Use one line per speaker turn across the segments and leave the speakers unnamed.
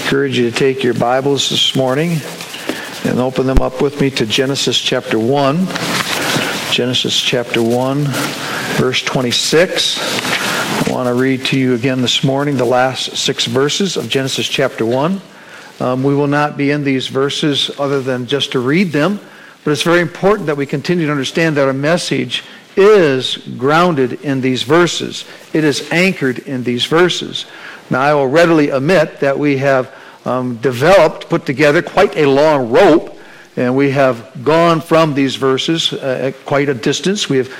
encourage you to take your Bibles this morning and open them up with me to Genesis chapter 1. Genesis chapter 1, verse 26. I want to read to you again this morning the last 6 verses of Genesis chapter 1. We will not be in these verses other than just to read them, but it's very important that we continue to understand that our message is grounded in these verses. It is anchored in these verses. Now, I will readily admit that we have put together quite a long rope, and we have gone from these verses at quite a distance. We have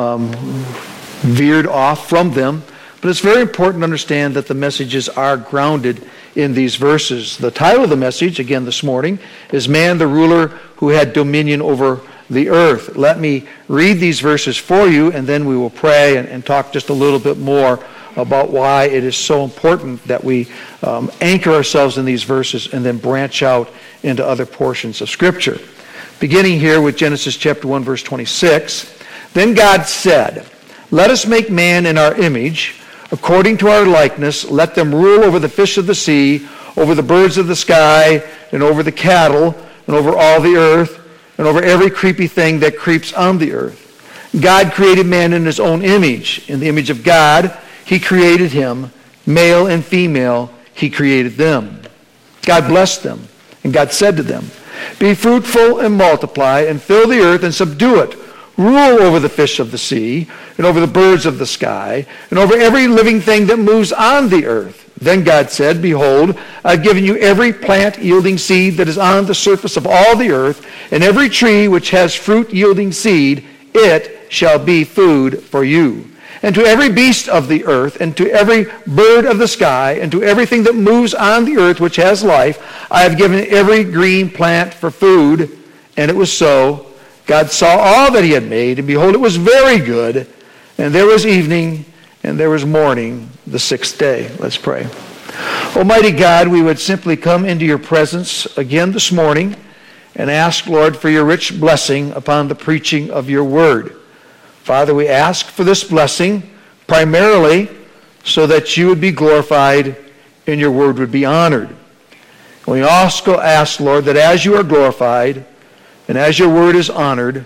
veered off from them, but it's very important to understand that the messages are grounded in these verses. The title of the message, again this morning, is Man the Ruler Who Had Dominion Over the Earth. Let me read these verses for you, and then we will pray and talk just a little bit more about why it is so important that we anchor ourselves in these verses and then branch out into other portions of Scripture. Beginning here with Genesis chapter 1, verse 26, Then God said, Let us make man in our image, according to our likeness. Let them rule over the fish of the sea, over the birds of the sky, and over the cattle, and over all the earth, and over every creepy thing that creeps on the earth. God created man in his own image. In the image of God, he created him. Male and female, he created them. God blessed them, and God said to them, Be fruitful and multiply, and fill the earth and subdue it. Rule over the fish of the sea, and over the birds of the sky, and over every living thing that moves on the earth. Then God said, Behold, I've given you every plant yielding seed that is on the surface of all the earth, and every tree which has fruit yielding seed, it shall be food for you. And to every beast of the earth, and to every bird of the sky, and to everything that moves on the earth which has life, I have given every green plant for food. And it was so. God saw all that he had made, and behold, it was very good. And there was evening, and there was morning, the 6th day. Let's pray. Almighty God, we would simply come into your presence again this morning and ask, Lord, for your rich blessing upon the preaching of your word. Father, we ask for this blessing primarily so that you would be glorified and your word would be honored. And we also ask, Lord, that as you are glorified and as your word is honored,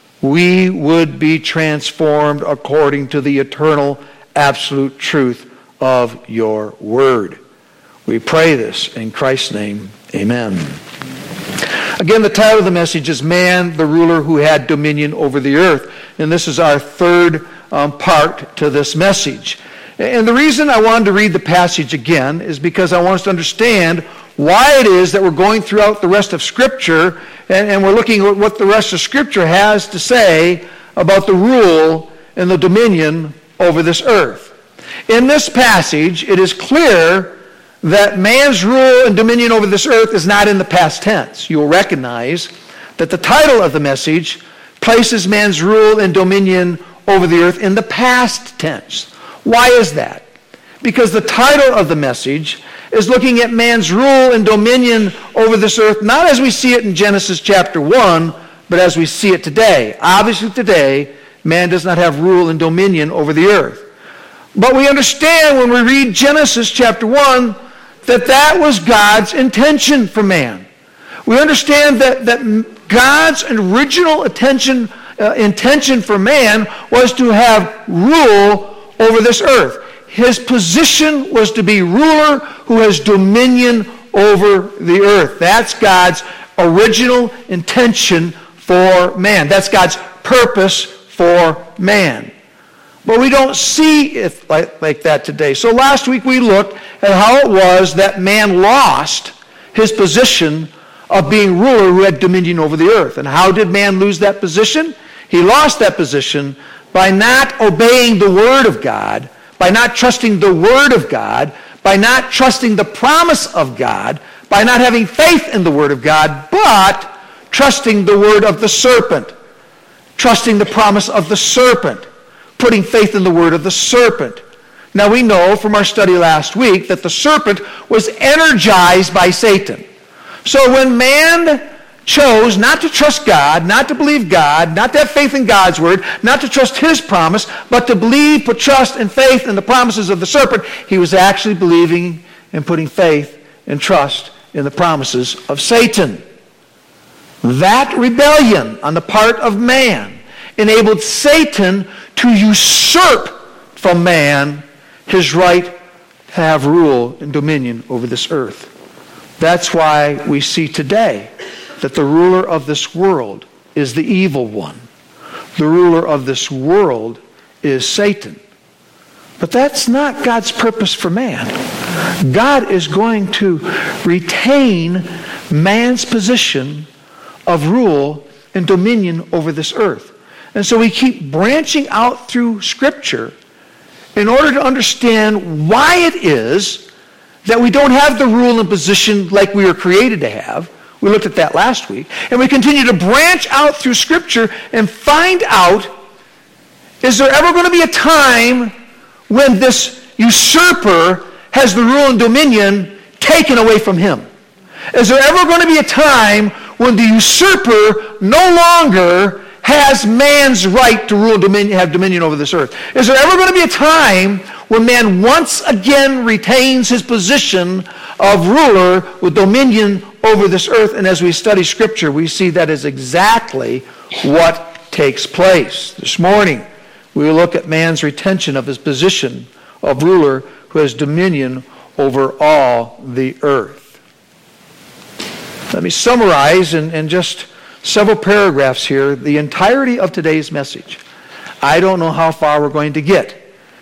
we would be transformed according to the eternal, absolute truth of your word. We pray this in Christ's name. Amen. Again, the title of the message is Man, the Ruler Who Had Dominion Over the Earth. And this is our third part to this message. And the reason I wanted to read the passage again is because I want us to understand why it is that we're going throughout the rest of Scripture and we're looking at what the rest of Scripture has to say about the rule and the dominion over this earth. In this passage, it is clear that man's rule and dominion over this earth is not in the past tense. You will recognize that the title of the message places man's rule and dominion over the earth in the past tense. Why is that? Because the title of the message is looking at man's rule and dominion over this earth, not as we see it in Genesis chapter 1, but as we see it today. Obviously today, man does not have rule and dominion over the earth. But we understand when we read Genesis chapter 1 that was God's intention for man. We understand that God's original intention for man was to have rule over this earth. His position was to be ruler who has dominion over the earth. That's God's original intention for man. That's God's purpose for man. But we don't see it like that today. So last week we looked at how it was that man lost his position of being ruler who had dominion over the earth. And how did man lose that position? He lost that position by not obeying the Word of God, by not trusting the Word of God, by not trusting the promise of God, by not having faith in the Word of God, but trusting the word of the serpent, trusting the promise of the serpent, putting faith in the word of the serpent. Now we know from our study last week that the serpent was energized by Satan. So when man chose not to trust God, not to believe God, not to have faith in God's word, not to trust his promise, but to believe, put trust and faith in the promises of the serpent, he was actually believing and putting faith and trust in the promises of Satan. That rebellion on the part of man enabled Satan to usurp from man his right to have rule and dominion over this earth. That's why we see today that the ruler of this world is the evil one. The ruler of this world is Satan. But that's not God's purpose for man. God is going to retain man's position of rule and dominion over this earth. And so we keep branching out through Scripture in order to understand why it is that we don't have the rule and position like we were created to have. We looked at that last week. And we continue to branch out through Scripture and find out, is there ever going to be a time when this usurper has the rule and dominion taken away from him? Is there ever going to be a time when the usurper no longer has man's right to rule and have dominion over this earth? Is there ever going to be a time when man once again retains his position of ruler with dominion over this earth? And as we study Scripture, we see that is exactly what takes place. This morning, we will look at man's retention of his position of ruler who has dominion over all the earth. Let me summarize in just several paragraphs here the entirety of today's message. I don't know how far we're going to get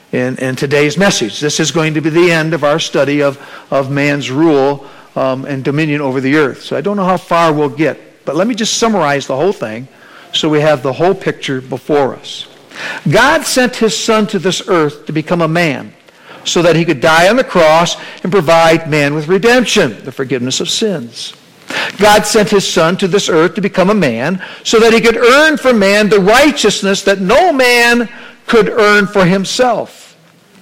in today's message. This is going to be the end of our study of man's rule and dominion over the earth. So I don't know how far we'll get. But let me just summarize the whole thing so we have the whole picture before us. God sent his Son to this earth to become a man so that he could die on the cross and provide man with redemption, the forgiveness of sins. God sent his Son to this earth to become a man so that he could earn for man the righteousness that no man could earn for himself.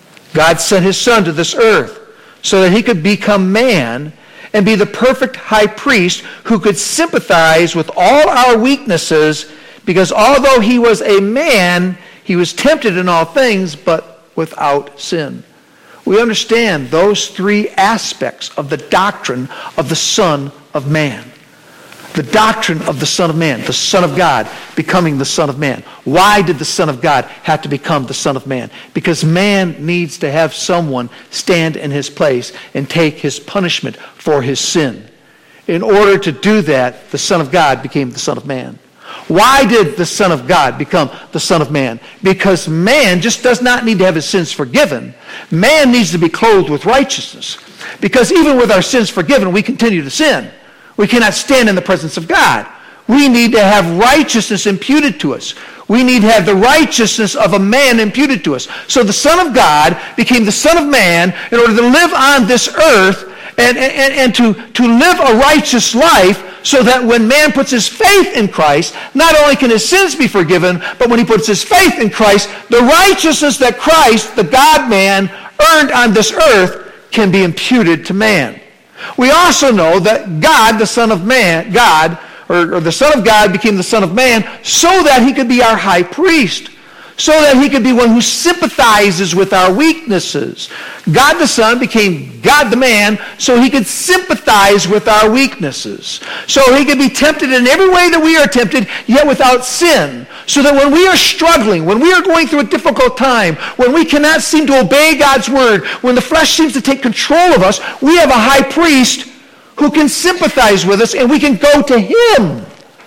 God sent his Son to this earth so that he could become man and be the perfect high priest who could sympathize with all our weaknesses, because although he was a man, he was tempted in all things, but without sin. We understand those three aspects of the doctrine of the Son of Man. The doctrine of the Son of Man, the Son of God becoming the Son of Man. Why did the Son of God have to become the Son of Man? Because man needs to have someone stand in his place and take his punishment for his sin. In order to do that, the Son of God became the Son of Man. Why did the Son of God become the Son of Man? Because man just does not need to have his sins forgiven. Man needs to be clothed with righteousness. Because even with our sins forgiven, we continue to sin. We cannot stand in the presence of God. We need to have righteousness imputed to us. We need to have the righteousness of a man imputed to us. So the Son of God became the Son of Man in order to live on this earth and to live a righteous life, so that when man puts his faith in Christ, not only can his sins be forgiven, but when he puts his faith in Christ, the righteousness that Christ, the God-man, earned on this earth can be imputed to man. We also know that God, the Son of Man, God, or the Son of God became the Son of Man so that he could be our high priest, so that he could be one who sympathizes with our weaknesses. God the Son became God the Man so he could sympathize with our weaknesses. So he could be tempted in every way that we are tempted, yet without sin. So that when we are struggling, when we are going through a difficult time, when we cannot seem to obey God's word, when the flesh seems to take control of us, we have a high priest who can sympathize with us, and we can go to him.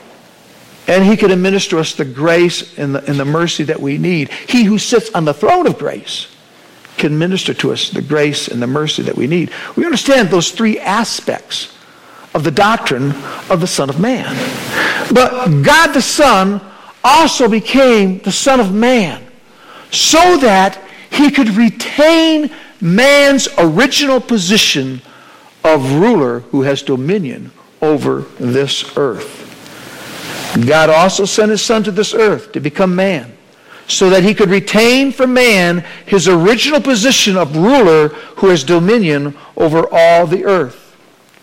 And he can administer us the grace and the mercy that we need. He who sits on the throne of grace can minister to us the grace and the mercy that we need. We understand those three aspects of the doctrine of the Son of Man. But God the Son also became the Son of Man so that he could retain man's original position of ruler who has dominion over this earth. God also sent his Son to this earth to become man so that he could retain for man his original position of ruler who has dominion over all the earth.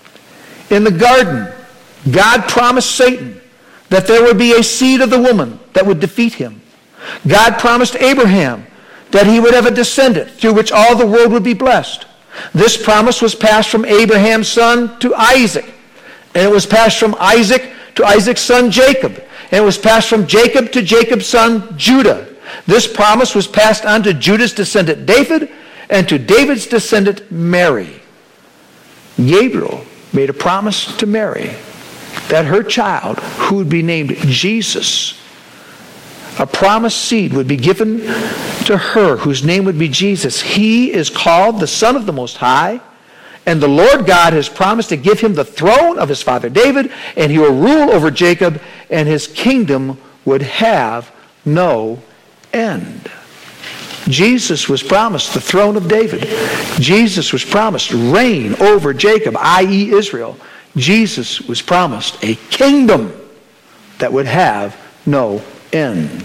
In the garden, God promised Satan that there would be a seed of the woman that would defeat him. God promised Abraham that he would have a descendant through which all the world would be blessed. This promise was passed from Abraham's son to Isaac. And it was passed from Isaac to Isaac's son Jacob. And it was passed from Jacob to Jacob's son Judah. This promise was passed on to Judah's descendant David and to David's descendant Mary. Gabriel made a promise to Mary that her child, who would be named Jesus, a promised seed would be given to her whose name would be Jesus. He is called the Son of the Most High, and the Lord God has promised to give him the throne of his father David, and he will rule over Jacob, and his kingdom would have no end. Jesus was promised the throne of David. Jesus was promised reign over Jacob, i.e. Israel. Jesus was promised a kingdom that would have no end.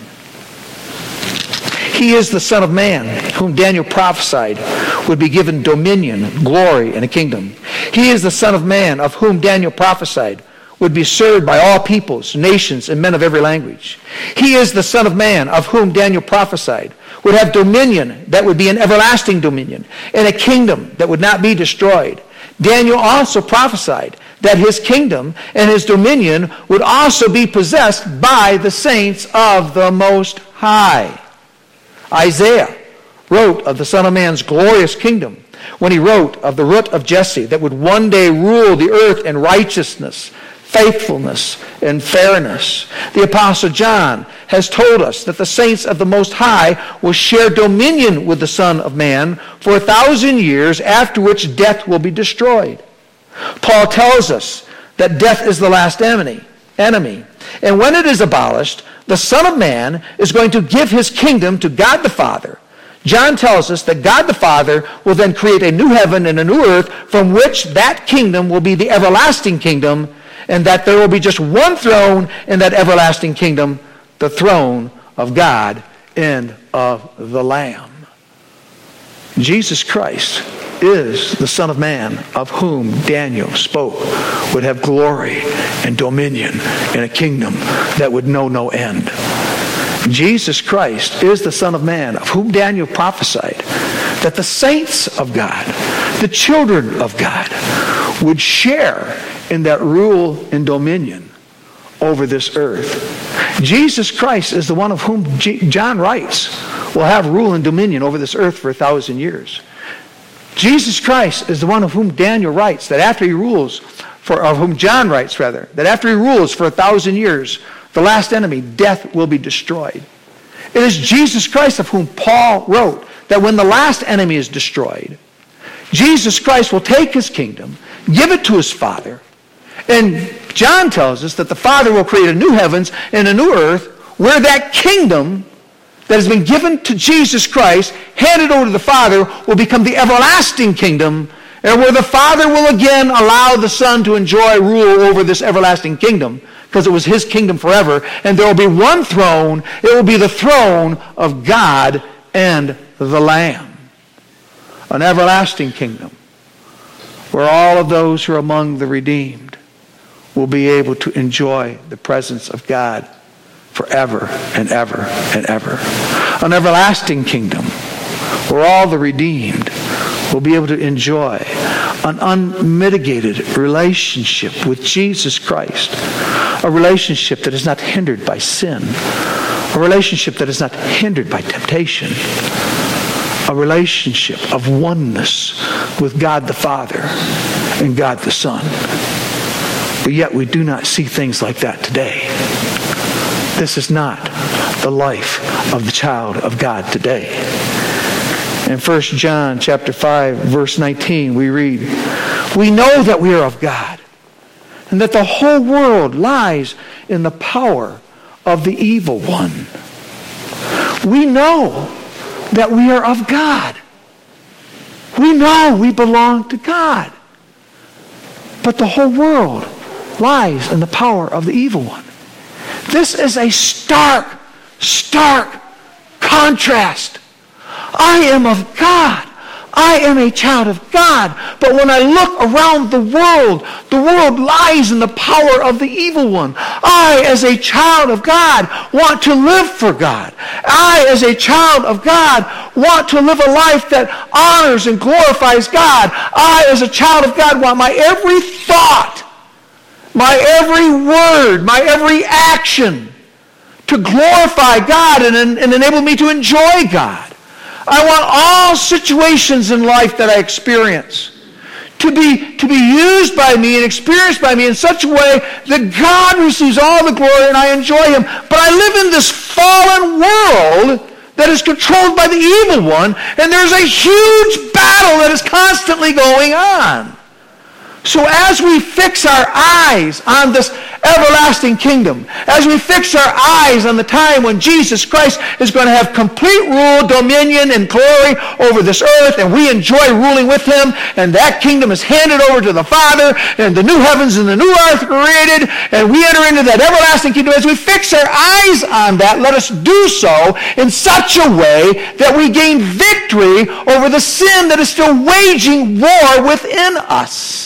He is the Son of Man, whom Daniel prophesied would be given dominion, glory, and a kingdom. He is the Son of Man, of whom Daniel prophesied would be served by all peoples, nations, and men of every language. He is the Son of Man, of whom Daniel prophesied would have dominion that would be an everlasting dominion, and a kingdom that would not be destroyed. Daniel also prophesied that his kingdom and his dominion would also be possessed by the saints of the Most High. Isaiah wrote of the Son of Man's glorious kingdom when he wrote of the root of Jesse that would one day rule the earth in righteousness, faithfulness, and fairness. The Apostle John has told us that the saints of the Most High will share dominion with the Son of Man for 1,000 years, after which death will be destroyed. Paul tells us that death is the last enemy. And when it is abolished, the Son of Man is going to give his kingdom to God the Father. John tells us that God the Father will then create a new heaven and a new earth from which that kingdom will be the everlasting kingdom, and that there will be just one throne in that everlasting kingdom, the throne of God and of the Lamb. Jesus Christ is the Son of Man, of whom Daniel spoke would have glory and dominion and a kingdom that would know no end. Jesus Christ is the Son of Man, of whom Daniel prophesied that the saints of God, the children of God, would share in that rule and dominion over this earth. Jesus Christ is the one of whom John writes will have rule and dominion over this earth for 1,000 years. Jesus Christ is the one of whom Daniel writes that after he rules, of whom John writes rather, that after he rules for 1,000 years, the last enemy, death, will be destroyed. It is Jesus Christ of whom Paul wrote that when the last enemy is destroyed, Jesus Christ will take his kingdom, give it to his Father, and John tells us that the Father will create a new heavens and a new earth where that kingdom that has been given to Jesus Christ, handed over to the Father, will become the everlasting kingdom, and where the Father will again allow the Son to enjoy rule over this everlasting kingdom, because it was his kingdom forever, and there will be one throne. It will be the throne of God and the Lamb. An everlasting kingdom where all of those who are among the redeemed will be able to enjoy the presence of God forever and ever and ever. An everlasting kingdom where all the redeemed will be able to enjoy an unmitigated relationship with Jesus Christ. A relationship that is not hindered by sin. A relationship that is not hindered by temptation. A relationship of oneness with God the Father and God the Son. But yet we do not see things like that today. This is not the life of the child of God today. In 1 John chapter 5, verse 19, we read, "We know that we are of God, and that the whole world lies in the power of the evil one." We know that we are of God. We know we belong to God. But the whole world lies in the power of the evil one. This is a stark contrast. I am of God. I am a child of God. But when I look around the world lies in the power of the evil one. I, as a child of God, want to live for God. I, as a child of God, want to live a life that honors and glorifies God. I, as a child of God, want my every thought, my every word, my every action to glorify God and enable me to enjoy God. I want all situations in life that I experience to be used by me and experienced by me in such a way that God receives all the glory and I enjoy Him. But I live in this fallen world that is controlled by the evil one, and there's a huge battle that is constantly going on. So as we fix our eyes on this everlasting kingdom, as we fix our eyes on the time when Jesus Christ is going to have complete rule, dominion, and glory over this earth, and we enjoy ruling with Him, and that kingdom is handed over to the Father, and the new heavens and the new earth created, and we enter into that everlasting kingdom. As we fix our eyes on that, let us do so in such a way that we gain victory over the sin that is still waging war within us.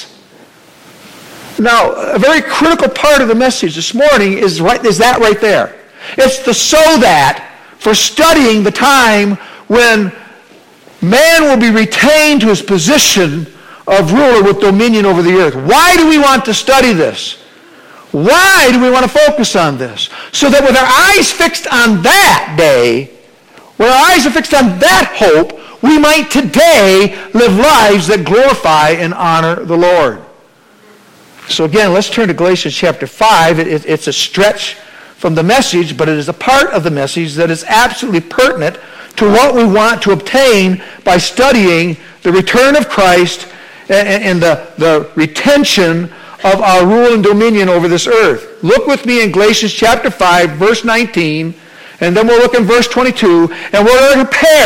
Now, a very critical part of the message this morning is that right there. It's the so that for studying the time when man will be retained to his position of ruler with dominion over the earth. Why do we want to study this? Why do we want to focus on this? So that with our eyes fixed on that day, when our eyes are fixed on that hope, we might today live lives that glorify and honor the Lord. So again, let's turn to Galatians chapter 5. It's a stretch from the message, but it is a part of the message that is absolutely pertinent to what we want to obtain by studying the return of Christ and the retention of our rule and dominion over this earth. Look with me in Galatians chapter 5, verse 19, and then we'll look in verse 22, and we're going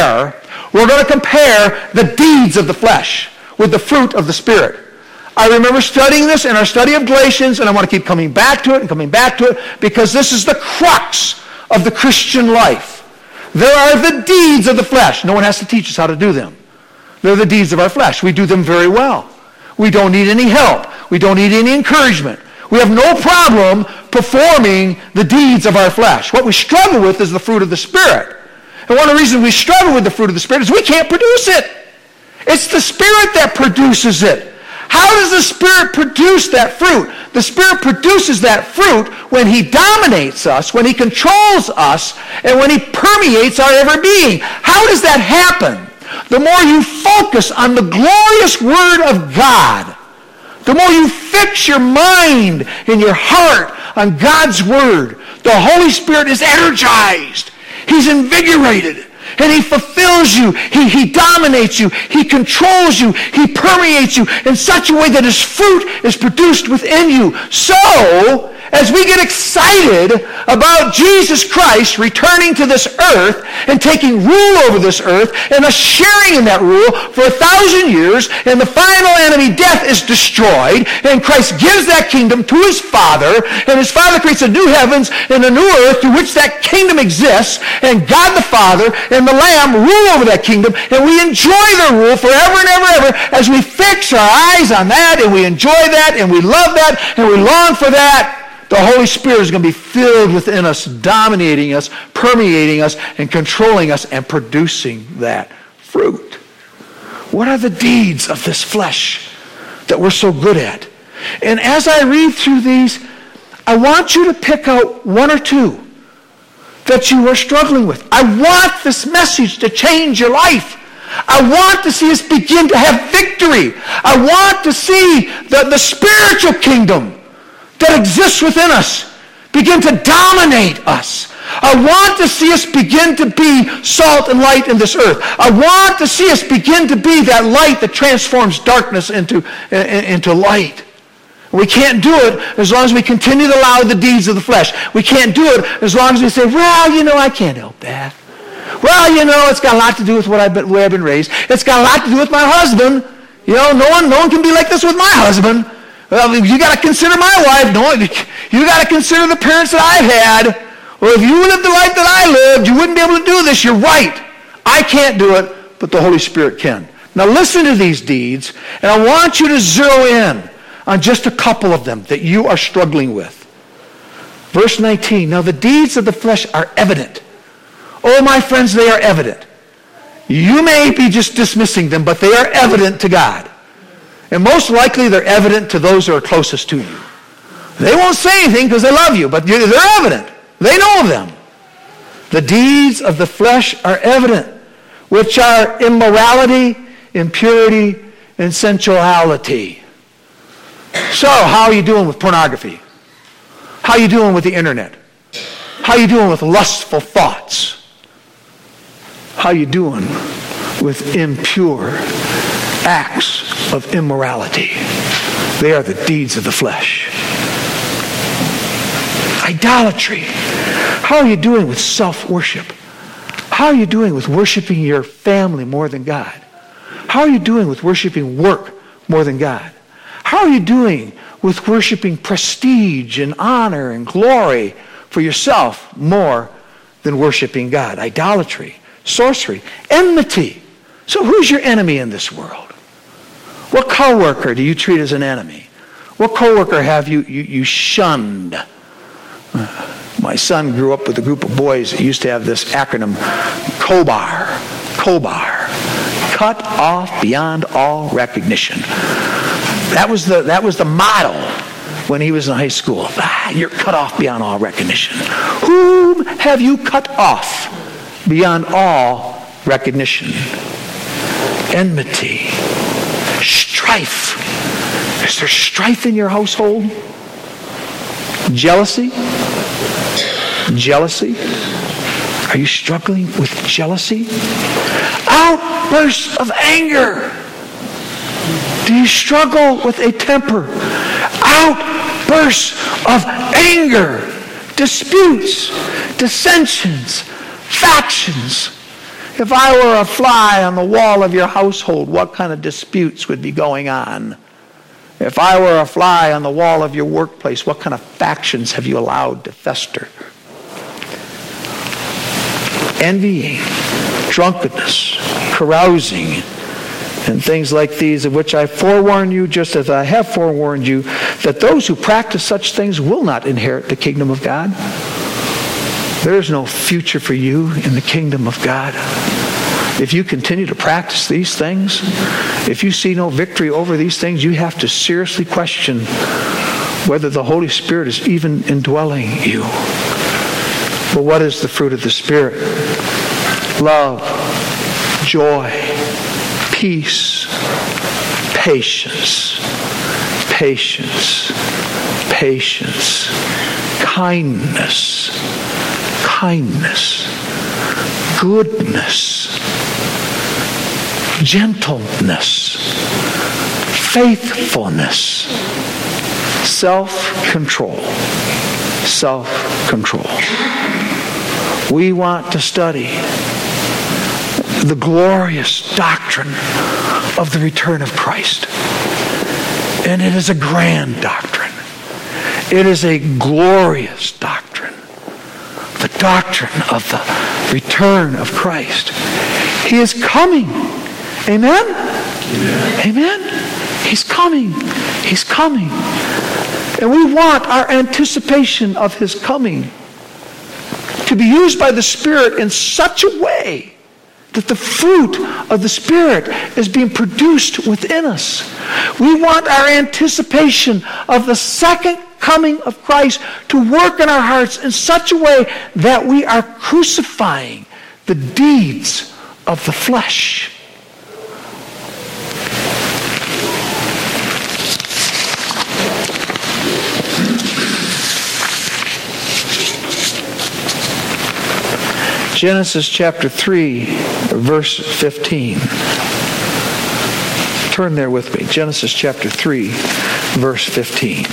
to compare the deeds of the flesh with the fruit of the Spirit. I remember studying this in our study of Galatians, and I want to keep coming back to it because this is the crux of the Christian life. There are the deeds of the flesh. No one has to teach us how to do them. They're the deeds of our flesh. We do them very well. We don't need any help. We don't need any encouragement. We have no problem performing the deeds of our flesh. What we struggle with is the fruit of the Spirit. And one of the reasons we struggle with the fruit of the Spirit is we can't produce it. It's the Spirit that produces it. How does the Spirit produce that fruit? The Spirit produces that fruit when He dominates us, when He controls us, and when He permeates our every being. How does that happen? The more you focus on the glorious Word of God, the more you fix your mind and your heart on God's Word, the Holy Spirit is energized. He's invigorated. And He fulfills you. He dominates you. He controls you. He permeates you in such a way that His fruit is produced within you. So, as we get excited about Jesus Christ returning to this earth and taking rule over this earth and us sharing in that rule for 1,000 years, and the final enemy, death, is destroyed, and Christ gives that kingdom to His Father, and His Father creates a new heavens and a new earth through which that kingdom exists, and God the Father and the Lamb rule over that kingdom, and we enjoy their rule forever and ever and ever as we fix our eyes on that, and we enjoy that, and we love that, and we long for that. The Holy Spirit is going to be filled within us, dominating us, permeating us, and controlling us, and producing that fruit. What are the deeds of this flesh that we're so good at? And as I read through these, I want you to pick out one or two that you are struggling with. I want this message to change your life. I want to see us begin to have victory. I want to see the spiritual kingdom that exists within us begin to dominate us. I want to see us begin to be salt and light in this earth. I want to see us begin to be that light that transforms darkness into light. We can't do it as long as we continue to allow the deeds of the flesh. We can't do it as long as we say, well, I can't help that. Well, it's got a lot to do with the way I've been raised. It's got a lot to do with my husband. No one can be like this with my husband. Well, you got to consider my wife. No, you got to consider the parents that I've had. Well, if you lived the life that I lived, you wouldn't be able to do this. You're right. I can't do it, but the Holy Spirit can. Now listen to these deeds, and I want you to zero in on just a couple of them that you are struggling with. Verse 19, now the deeds of the flesh are evident. Oh, my friends, they are evident. You may be just dismissing them, but they are evident to God. And most likely they're evident to those who are closest to you. They won't say anything because they love you, but they're evident. They know them. The deeds of the flesh are evident, which are immorality, impurity, and sensuality. So, how are you doing with pornography? How are you doing with the internet? How are you doing with lustful thoughts? How are you doing with impure acts of immorality? They are the deeds of the flesh. Idolatry. How are you doing with self-worship? How are you doing with worshiping your family more than God? How are you doing with worshiping work more than God? How are you doing with worshiping prestige and honor and glory for yourself more than worshiping God? Idolatry, sorcery, enmity. So who's your enemy in this world? What coworker do you treat as an enemy? What coworker have you shunned? My son grew up with a group of boys that used to have this acronym, COBAR. COBAR. Cut off beyond all recognition. That was the motto when he was in high school. You're cut off beyond all recognition. Whom have you cut off beyond all recognition? Enmity. Strife. Is there strife in your household? Jealousy? Jealousy? Are you struggling with jealousy? Outbursts of anger. Do you struggle with a temper? Outbursts of anger. Disputes. Dissensions. Factions. If I were a fly on the wall of your household, what kind of disputes would be going on? If I were a fly on the wall of your workplace, what kind of factions have you allowed to fester? Envying, drunkenness, carousing, and things like these, of which I forewarn you, just as I have forewarned you, that those who practice such things will not inherit the kingdom of God. There is no future for you in the kingdom of God. If you continue to practice these things, if you see no victory over these things, you have to seriously question whether the Holy Spirit is even indwelling you. But what is the fruit of the Spirit? Love, joy, peace, patience, kindness, goodness, gentleness, faithfulness, self-control. We want to study the glorious doctrine of the return of Christ. And it is a grand doctrine. It is a glorious doctrine. The doctrine of the return of Christ. He is coming. Amen? Amen? He's coming. He's coming. And we want our anticipation of His coming to be used by the Spirit in such a way that the fruit of the Spirit is being produced within us. We want our anticipation of the second coming of Christ to work in our hearts in such a way that we are crucifying the deeds of the flesh. Genesis chapter 3, verse 15. Turn there with me. Genesis chapter 3, verse 15.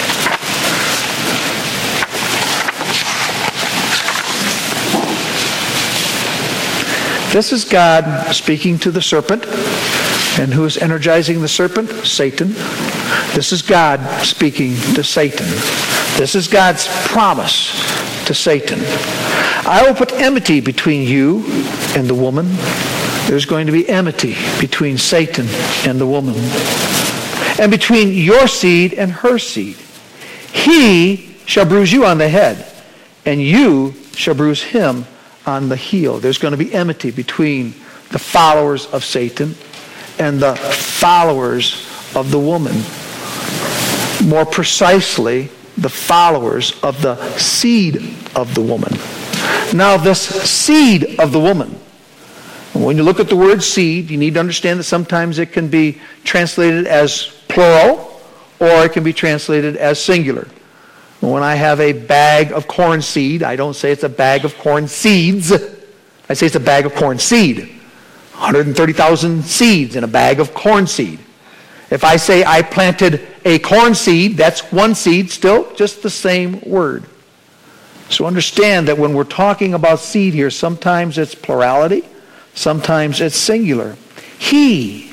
This is God speaking to the serpent. And who is energizing the serpent? Satan. This is God speaking to Satan. This is God's promise to Satan. I will put enmity between you and the woman, there's going to be enmity between Satan and the woman, and between your seed and her seed. He shall bruise you on the head, and you shall bruise him on the heel. There's going to be enmity between the followers of Satan and the followers of the woman. More precisely, the followers of the seed of the woman. Now, this seed of the woman, when you look at the word seed, you need to understand that sometimes it can be translated as plural, or it can be translated as singular. When I have a bag of corn seed, I don't say it's a bag of corn seeds. I say it's a bag of corn seed. 130,000 seeds in a bag of corn seed. If I say I planted a corn seed, that's one seed, still just the same word. So understand that when we're talking about seed here, sometimes it's plurality, sometimes it's singular. He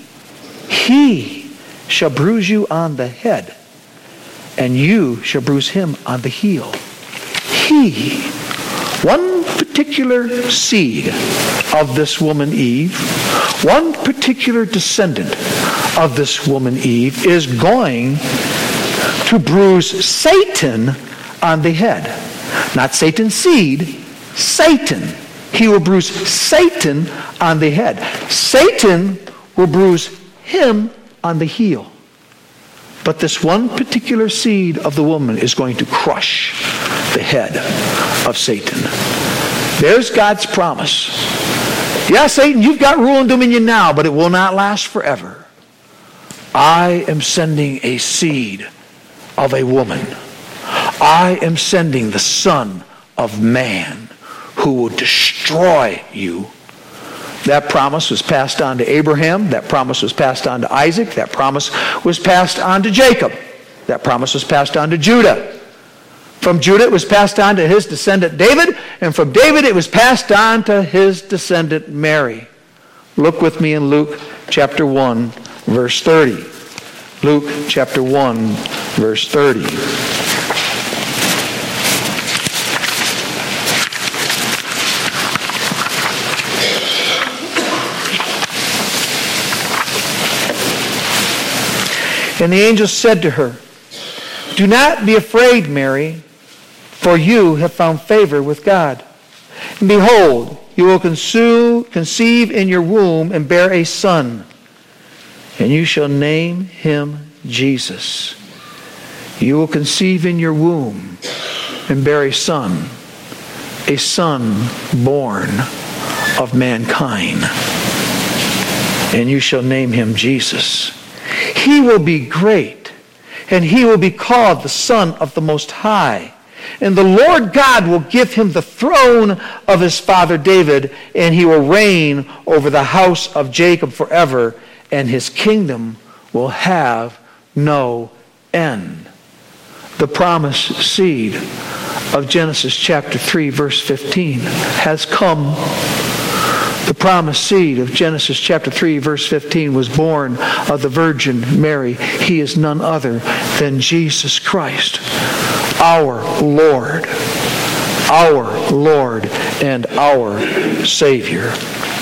shall bruise you on the head, and you shall bruise him on the heel. He, one particular seed of this woman Eve, one particular descendant of this woman Eve is going to bruise Satan on the head. Not Satan's seed, Satan. He will bruise Satan on the head. Satan will bruise him on the heel. But this one particular seed of the woman is going to crush the head of Satan. There's God's promise. Yeah, Satan, you've got rule and dominion now, but it will not last forever. I am sending a seed of a woman. I am sending the Son of Man who will destroy you. That promise was passed on to Abraham. That promise was passed on to Isaac. That promise was passed on to Jacob. That promise was passed on to Judah. From Judah it was passed on to his descendant David, and from David it was passed on to his descendant Mary. Look with me in Luke chapter 1, verse 30. Luke chapter 1, verse 30. And the angel said to her, "Do not be afraid, Mary, for you have found favor with God. And behold, you will conceive in your womb and bear a son, and you shall name him Jesus. You will conceive in your womb and bear a son born of mankind, and you shall name him Jesus. He will be great, and he will be called the Son of the Most High. And the Lord God will give him the throne of his father David, and he will reign over the house of Jacob forever, and his kingdom will have no end." The promised seed of Genesis chapter 3, verse 15 has come. The promised seed of Genesis chapter 3, verse 15 was born of the Virgin Mary. He is none other than Jesus Christ, our Lord and our Savior.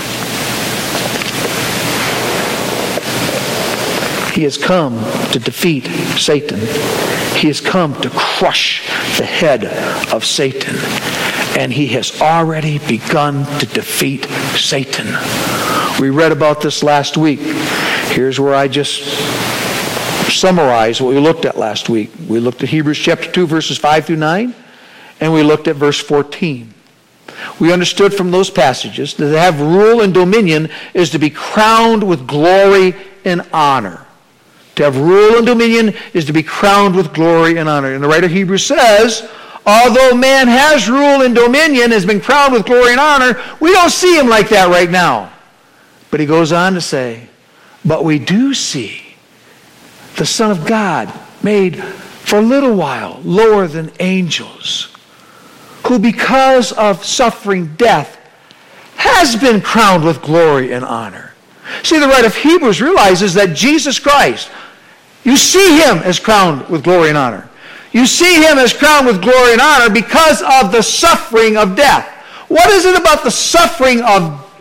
He has come to defeat Satan. He has come to crush the head of Satan. And he has already begun to defeat Satan. We read about this last week. Here's where I just summarize what we looked at last week. We looked at Hebrews chapter 2, verses 5 through 9, and we looked at verse 14. We understood from those passages that to have rule and dominion is to be crowned with glory and honor. To have rule and dominion is to be crowned with glory and honor. And the writer of Hebrews says, although man has rule and dominion, has been crowned with glory and honor, we don't see him like that right now. But he goes on to say, but we do see the Son of God made for a little while lower than angels, who because of suffering death has been crowned with glory and honor. See, the writer of Hebrews realizes that Jesus Christ, you see him as crowned with glory and honor. You see him as crowned with glory and honor because of the suffering of death. What is it about the suffering of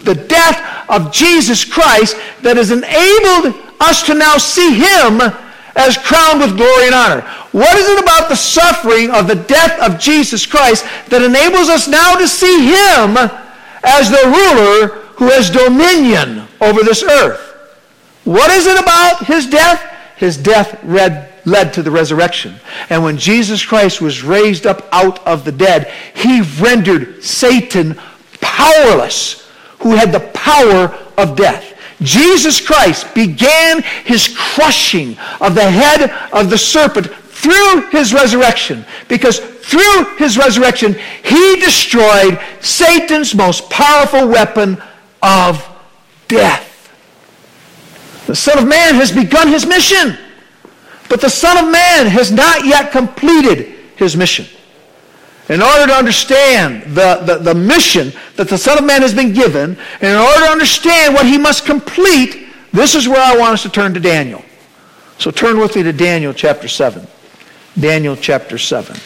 the death of Jesus Christ that has enabled us to now see him as crowned with glory and honor. What is it about the suffering of the death of Jesus Christ that enables us now to see him as the ruler who has dominion over this earth? What is it about his death? His death led to the resurrection. And when Jesus Christ was raised up out of the dead, he rendered Satan powerless, who had the power of death. Jesus Christ began his crushing of the head of the serpent through his resurrection, because through his resurrection, he destroyed Satan's most powerful weapon of death. The Son of Man has begun his mission, but the Son of Man has not yet completed his mission. In order to understand the mission that the Son of Man has been given, and in order to understand what he must complete, this is where I want us to turn to Daniel. So turn with me to Daniel chapter 7. Daniel chapter 7.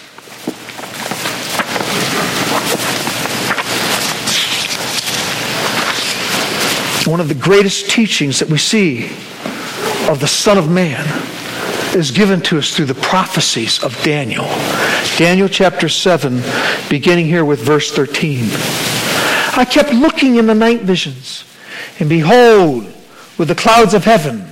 One of the greatest teachings that we see of the Son of Man is given to us through the prophecies of Daniel. Daniel chapter 7, beginning here with verse 13. I kept looking in the night visions, and behold, with the clouds of heaven,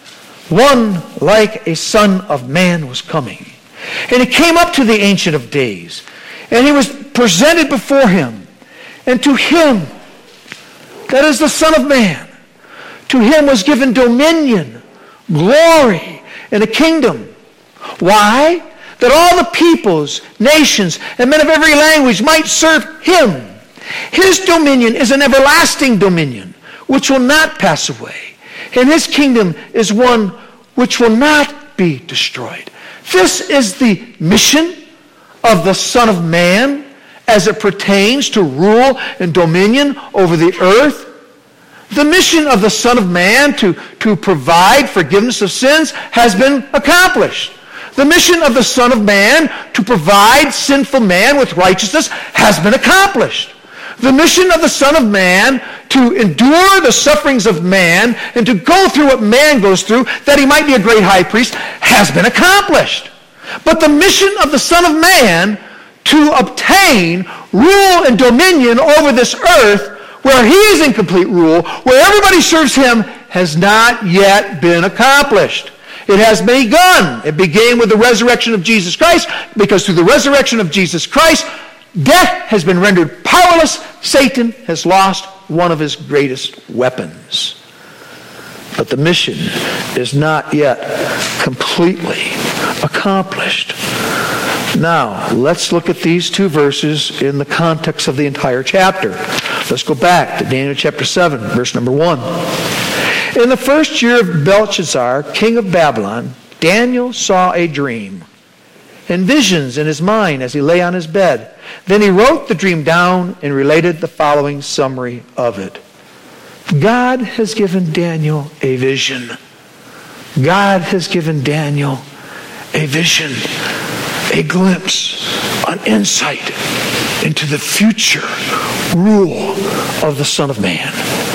one like a son of man was coming. And he came up to the Ancient of Days, and he was presented before him. And to him, that is the Son of Man, to him was given dominion, glory, and a kingdom. Why? That all the peoples, nations, and men of every language might serve him. His dominion is an everlasting dominion, which will not pass away. And his kingdom is one which will not be destroyed. This is the mission of the Son of Man as it pertains to rule and dominion over the earth. The mission of the Son of Man to provide forgiveness of sins has been accomplished. The mission of the Son of Man to provide sinful man with righteousness has been accomplished. The mission of the Son of Man to endure the sufferings of man and to go through what man goes through that he might be a great high priest has been accomplished. But the mission of the Son of Man to obtain rule and dominion over this earth where he is in complete rule, where everybody serves him, has not yet been accomplished. It has begun. It began with the resurrection of Jesus Christ, because through the resurrection of Jesus Christ, death has been rendered powerless. Satan has lost one of his greatest weapons. But the mission is not yet completely accomplished. Now, let's look at these two verses in the context of the entire chapter. Let's go back to Daniel chapter 7, verse number 1. In the first year of Belshazzar, king of Babylon, Daniel saw a dream and visions in his mind as he lay on his bed. Then he wrote the dream down and related the following summary of it. God has given Daniel a vision. God has given Daniel a vision, a glimpse, an insight into the future rule of the Son of Man.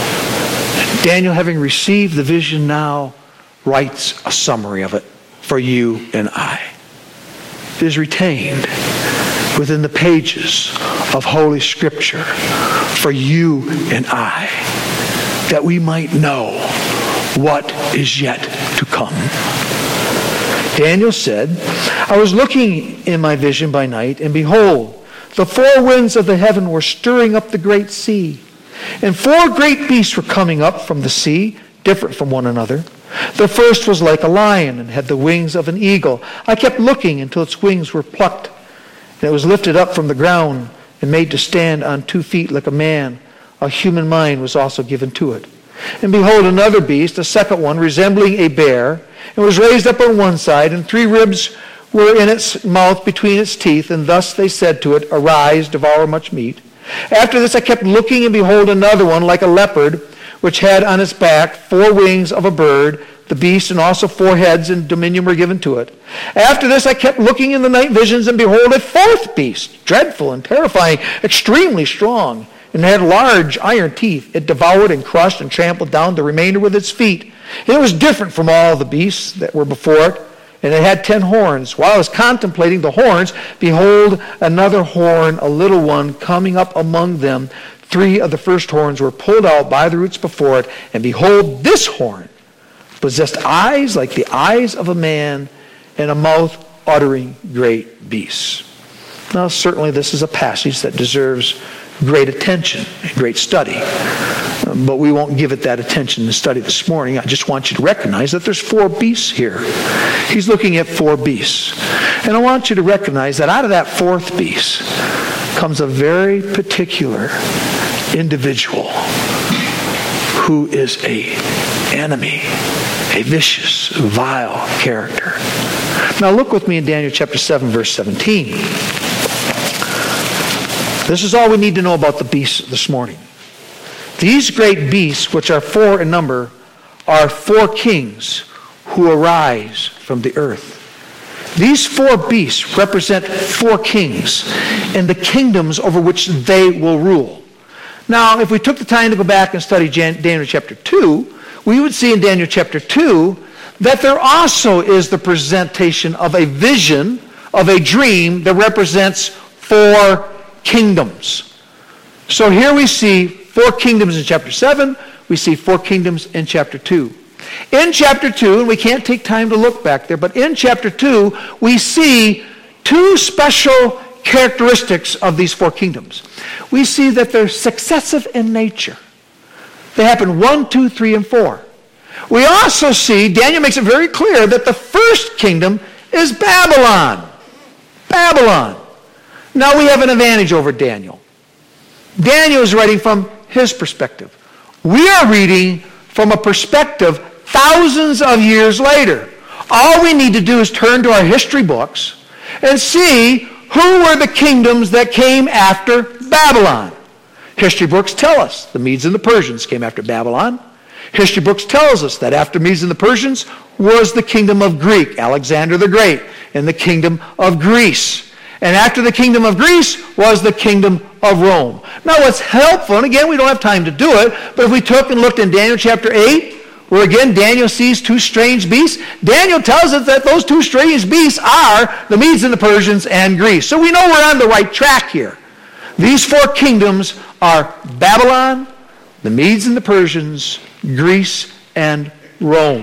Daniel, having received the vision now, writes a summary of it for you and I. It is retained within the pages of Holy Scripture for you and I, that we might know what is yet to come. Daniel said, I was looking in my vision by night, and behold, the four winds of the heaven were stirring up the great sea. And four great beasts were coming up from the sea, different from one another. The first was like a lion and had the wings of an eagle. I kept looking until its wings were plucked, and it was lifted up from the ground and made to stand on 2 feet like a man. A human mind was also given to it. And behold, another beast, a second one, resembling a bear, and was raised up on one side, and 3 ribs were in its mouth between its teeth, and thus they said to it, Arise, devour much meat. After this I kept looking, and behold, another one, like a leopard, which had on its back 4 wings of a bird. The beast and also 4 heads and dominion were given to it. After this I kept looking in the night visions, and behold, a 4th beast, dreadful and terrifying, extremely strong. and had large iron teeth. It devoured and crushed and trampled down the remainder with its feet. And it was different from all the beasts that were before it, and it had 10 horns. While I was contemplating the horns, behold, another horn, a little one, coming up among them. 3 of the first horns were pulled out by the roots before it, and behold, this horn possessed eyes like the eyes of a man, and a mouth uttering great beasts. Now, certainly this is a passage that deserves great attention and great study. But we won't give it that attention and study this morning. I just want you to recognize that there's 4 beasts here. He's looking at 4 beasts. And I want you to recognize that out of that 4th beast comes a very particular individual who is an enemy, a vicious, vile character. Now look with me in Daniel chapter 7, verse 17. This is all we need to know about the beasts this morning. These great beasts, which are 4 in number, are 4 kings who arise from the earth. These 4 beasts represent 4 kings and the kingdoms over which they will rule. Now, if we took the time to go back and study Daniel chapter 2, we would see in Daniel chapter 2 that there also is the presentation of a vision, of a dream that represents 4 kingdoms. So here we see 4 kingdoms in chapter 7. We see 4 kingdoms in chapter 2. In chapter 2, and we can't take time to look back there, but in chapter 2, we see 2 special characteristics of these 4 kingdoms. We see that they're successive in nature. They happen 1, 2, 3, and 4. We also see, Daniel makes it very clear, that the first kingdom is Babylon. Babylon. Now we have an advantage over Daniel. Daniel is writing from his perspective. We are reading from a perspective thousands of years later. All we need to do is turn to our history books and see who were the kingdoms that came after Babylon. History books tell us the Medes and the Persians came after Babylon. History books tells us that after Medes and the Persians was the kingdom of Greek, Alexander the Great, and the kingdom of Greece. And after the kingdom of Greece was the kingdom of Rome. Now what's helpful, and again we don't have time to do it, but if we took and looked in Daniel chapter 8, where again Daniel sees 2 strange beasts, Daniel tells us that those 2 strange beasts are the Medes and the Persians and Greece. So we know we're on the right track here. These 4 kingdoms are Babylon, the Medes and the Persians, Greece, and Rome.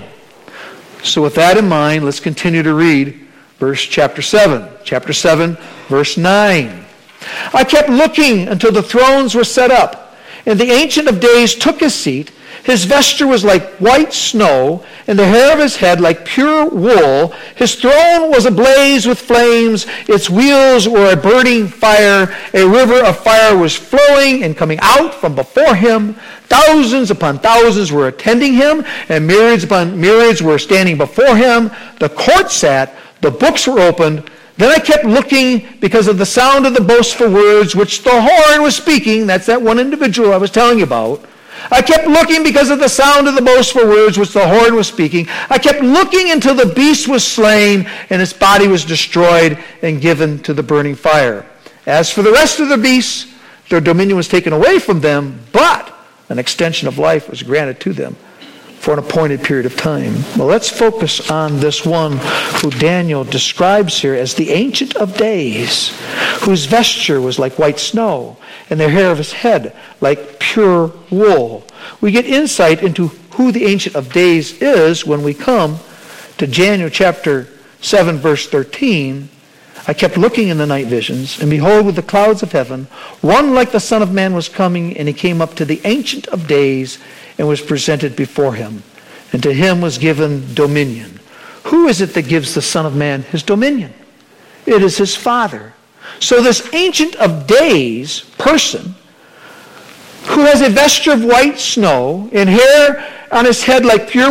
So with that in mind, let's continue to read chapter 7. Chapter 7, verse 9. I kept looking until the thrones were set up, and the Ancient of Days took his seat. His vesture was like white snow, and the hair of his head like pure wool. His throne was ablaze with flames. Its wheels were a burning fire. A river of fire was flowing and coming out from before him. Thousands upon thousands were attending him, and myriads upon myriads were standing before him. The court sat. The books were opened. Then I kept looking because of the sound of the boastful words which the horn was speaking. That's that one individual I was telling you about. I kept looking because of the sound of the boastful words which the horn was speaking. I kept looking until the beast was slain and its body was destroyed and given to the burning fire. As for the rest of the beasts, their dominion was taken away from them, but an extension of life was granted to them for an appointed period of time. Well, let's focus on this one who Daniel describes here as the Ancient of Days, whose vesture was like white snow, and the hair of his head like pure wool. We get insight into who the Ancient of Days is when we come to Daniel chapter 7, verse 13. I kept looking in the night visions, and behold, with the clouds of heaven, one like the Son of Man was coming, and he came up to the Ancient of Days and was presented before him. And to him was given dominion. Who is it that gives the Son of Man his dominion? It is his Father. So this Ancient of Days person, who has a vesture of white snow and hair on his head like pure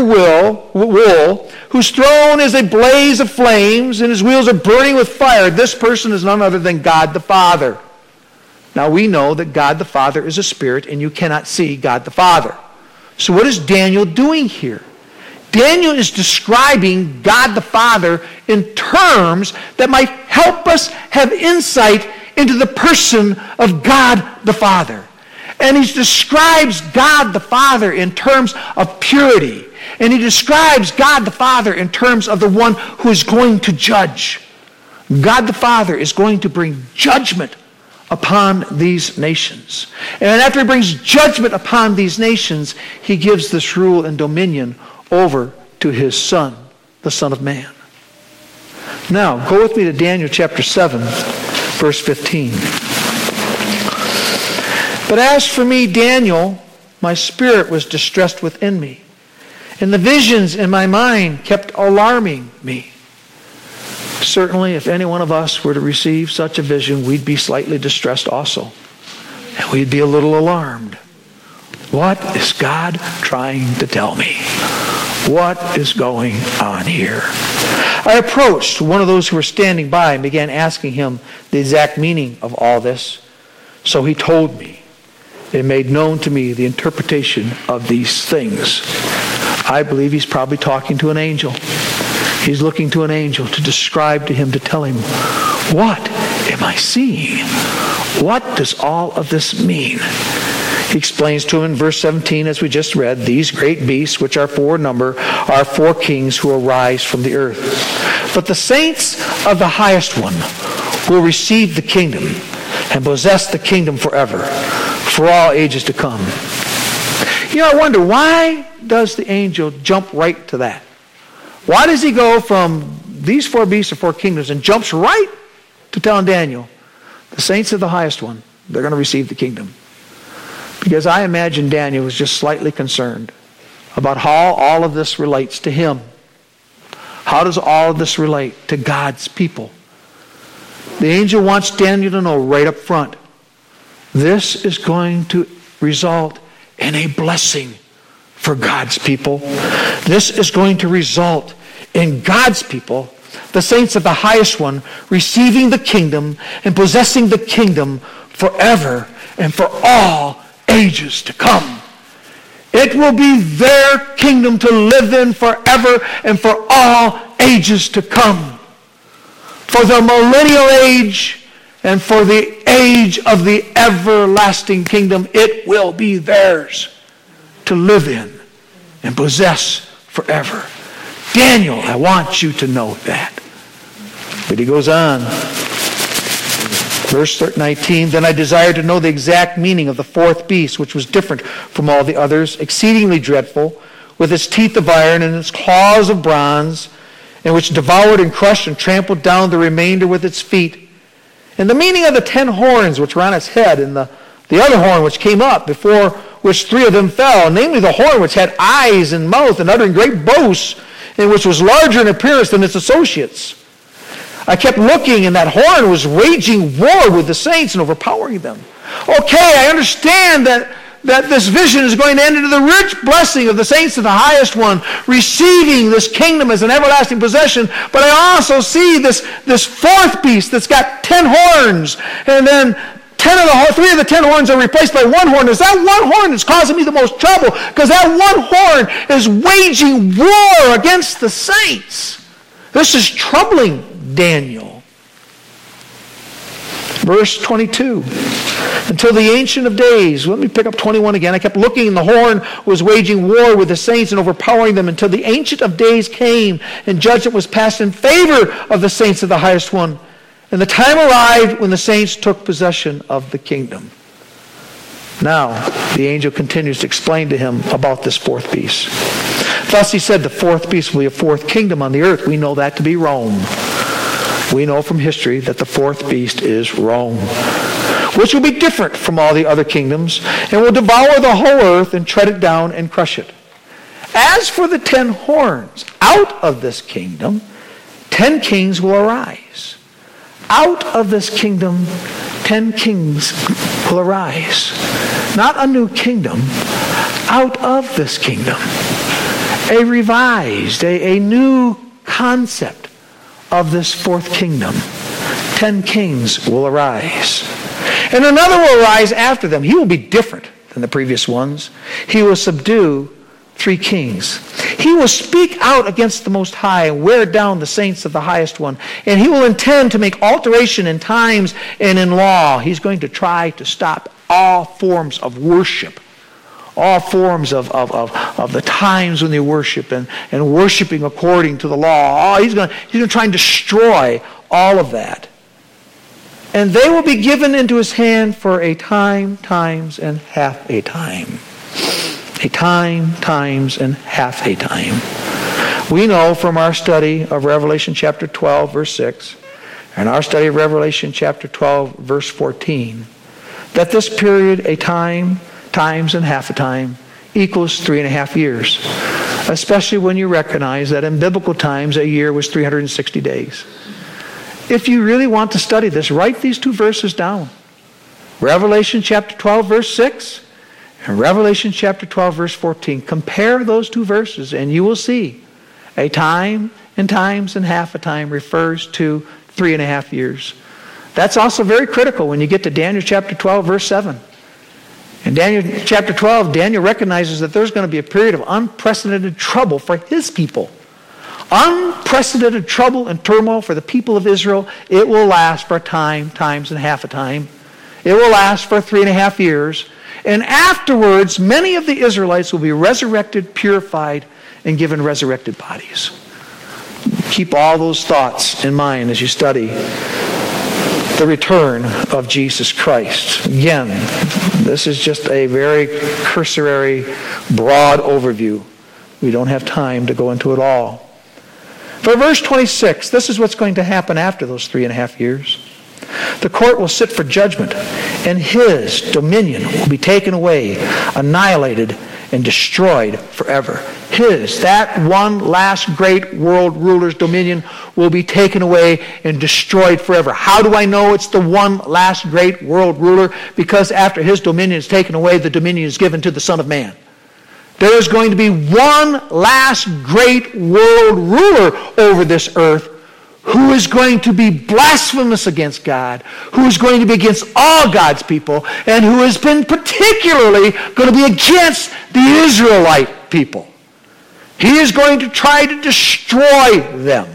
wool, whose throne is a blaze of flames and his wheels are burning with fire, this person is none other than God the Father. Now we know that God the Father is a spirit and you cannot see God the Father. So what is Daniel doing here? Daniel is describing God the Father in terms that might help us have insight into the person of God the Father. And he describes God the Father in terms of purity. And he describes God the Father in terms of the one who is going to judge. God the Father is going to bring judgment upon these nations. And after he brings judgment upon these nations, he gives this rule and dominion over to his Son, the Son of Man. Now, go with me to Daniel chapter 7, verse 15. But as for me, Daniel, my spirit was distressed within me, and the visions in my mind kept alarming me. Certainly, if any one of us were to receive such a vision, we'd be slightly distressed also. And we'd be a little alarmed. What is God trying to tell me? What is going on here? I approached one of those who were standing by and began asking him the exact meaning of all this. So he told me. It made known to me the interpretation of these things. I believe he's probably talking to an angel. He's looking to an angel to describe to him, to tell him, what am I seeing? What does all of this mean? He explains to him in verse 17, as we just read, these great beasts, which are 4 in number, are 4 kings who arise from the earth. But the saints of the highest one will receive the kingdom and possess the kingdom forever, for all ages to come. You know, I wonder, why does the angel jump right to that? Why does he go from these 4 beasts or 4 kingdoms and jumps right to telling Daniel, the saints of the highest one, they're going to receive the kingdom? Because I imagine Daniel was just slightly concerned about how all of this relates to him. How does all of this relate to God's people? The angel wants Daniel to know right up front, this is going to result in a blessing for God's people. This is going to result in God's people, the saints of the highest one, receiving the kingdom and possessing the kingdom forever and for all ages to come. It will be their kingdom to live in forever and for all ages to come. For the millennial age and for the age of the everlasting kingdom, it will be theirs to live in and possess forever. Daniel, I want you to know that. But he goes on. Verse 19, then I desired to know the exact meaning of the 4th beast, which was different from all the others, exceedingly dreadful, with its teeth of iron and its claws of bronze, and which devoured and crushed and trampled down the remainder with its feet. And the meaning of the 10 horns which were on its head, and the other horn which came up, before which 3 of them fell, namely the horn which had eyes and mouth, and uttering great boasts, and which was larger in appearance than its associates. I kept looking, and that horn was waging war with the saints and overpowering them. Okay, I understand that this vision is going to end into the rich blessing of the saints of the highest one, receiving this kingdom as an everlasting possession. But I also see this 4th beast that's got 10 horns, and then 3 of the 10 horns are replaced by 1 horn. It's that 1 horn that's causing me the most trouble, because that 1 horn is waging war against the saints. This is troubling Daniel. Verse 22. Until the Ancient of Days. Let me pick up 21 again. I kept looking, and the horn was waging war with the saints and overpowering them until the Ancient of Days came, and judgment was passed in favor of the saints of the highest one. And the time arrived when the saints took possession of the kingdom. Now, the angel continues to explain to him about this 4th beast. Thus he said, the 4th beast will be a 4th kingdom on the earth. We know that to be Rome. We know from history that the 4th beast is Rome, which will be different from all the other kingdoms, and will devour the whole earth and tread it down and crush it. As for the 10 horns, out of this kingdom, 10 kings will arise. Out of this kingdom, 10 kings will arise. Not a new kingdom, out of this kingdom. A revised, a new concept of this 4th kingdom. 10 kings will arise. And another will arise after them. He will be different than the previous ones. He will subdue 3 kings. He will speak out against the Most High and wear down the saints of the highest one. And he will intend to make alteration in times and in law. He's going to try to stop all forms of worship, all forms of the times when they worship and worshiping according to the law. He's going to try and destroy all of that. And they will be given into his hand for a time, times, and half a time. A time, times, and half a time. We know from our study of Revelation chapter 12, verse 6, and our study of Revelation chapter 12, verse 14, that this period, a time, times, and half a time, equals 3.5 years. Especially when you recognize that in biblical times, a year was 360 days. If you really want to study this, write these two verses down. Revelation chapter 12, verse 6, and Revelation chapter 12, verse 14. Compare those two verses, and you will see a time and times and half a time refers to 3.5 years. That's also very critical when you get to Daniel chapter 12, verse 7. In Daniel chapter 12, Daniel recognizes that there's going to be a period of unprecedented trouble for his people. Unprecedented trouble and turmoil for the people of Israel. It will last for a time, times, and half a time. It will last for 3.5 years. And afterwards, many of the Israelites will be resurrected, purified, and given resurrected bodies. Keep all those thoughts in mind as you study the return of Jesus Christ. Again, this is just a very cursory, broad overview. We don't have time to go into it all. For verse 26, this is what's going to happen after those 3.5 years. The court will sit for judgment, and his dominion will be taken away, annihilated, and destroyed forever. That one last great world ruler's dominion will be taken away and destroyed forever. How do I know it's the one last great world ruler? Because after his dominion is taken away, the dominion is given to the Son of Man. There is going to be one last great world ruler over this earth who is going to be blasphemous against God, who is going to be against all God's people, and who has been particularly going to be against the Israelite people. He is going to try to destroy them.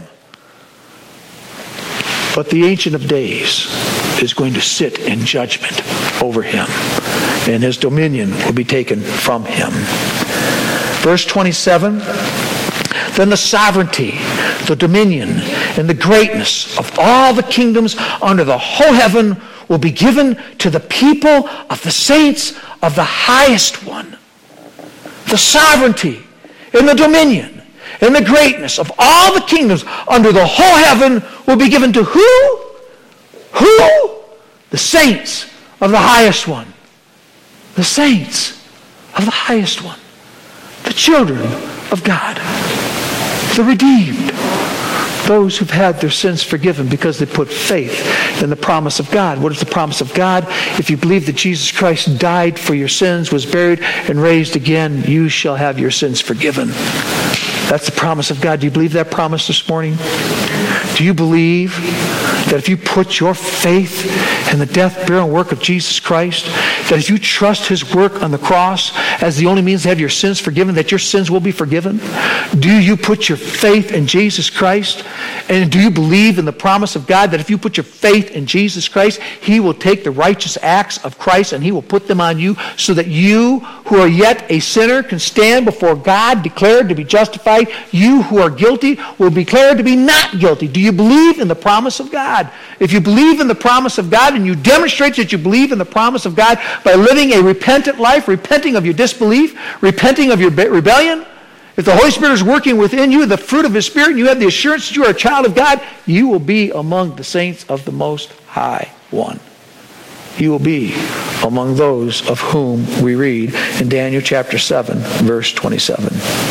But the Ancient of Days is going to sit in judgment over him, and his dominion will be taken from him. Verse 27, then the sovereignty, the dominion, and the greatness of all the kingdoms under the whole heaven will be given to the people of the saints of the highest one. The sovereignty and the dominion and the greatness of all the kingdoms under the whole heaven will be given to who? Who? The saints of the highest one. The saints of the highest one. The children of God. The redeemed. Those who've had their sins forgiven because they put faith in the promise of God. What is the promise of God? If you believe that Jesus Christ died for your sins, was buried, and raised again, you shall have your sins forgiven. That's the promise of God. Do you believe that promise this morning? Do you believe that if you put your faith in the death, burial, and work of Jesus Christ, that if you trust his work on the cross as the only means to have your sins forgiven, that your sins will be forgiven? Do you put your faith in Jesus Christ? And do you believe in the promise of God that if you put your faith in Jesus Christ, he will take the righteous acts of Christ and he will put them on you so that you who are yet a sinner can stand before God declared to be justified? You who are guilty will be declared to be not guilty. Do you believe in the promise of God? If you believe in the promise of God and you demonstrate that you believe in the promise of God by living a repentant life, repenting of your disbelief, repenting of your rebellion, if the Holy Spirit is working within you, the fruit of his Spirit, and you have the assurance that you are a child of God, you will be among the saints of the Most High One. You will be among those of whom we read in Daniel chapter 7, verse 27.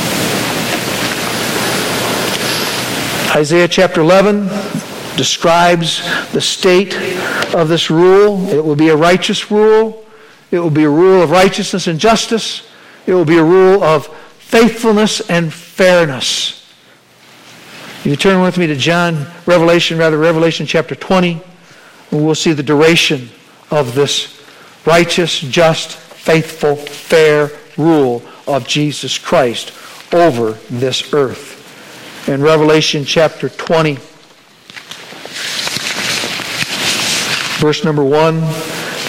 Isaiah chapter 11 describes the state of this rule. It will be a righteous rule. It will be a rule of righteousness and justice. It will be a rule of faithfulness and fairness. You turn with me to Revelation chapter 20, and we'll see the duration of this righteous, just, faithful, fair rule of Jesus Christ over this earth. In Revelation chapter 20, verse number 1,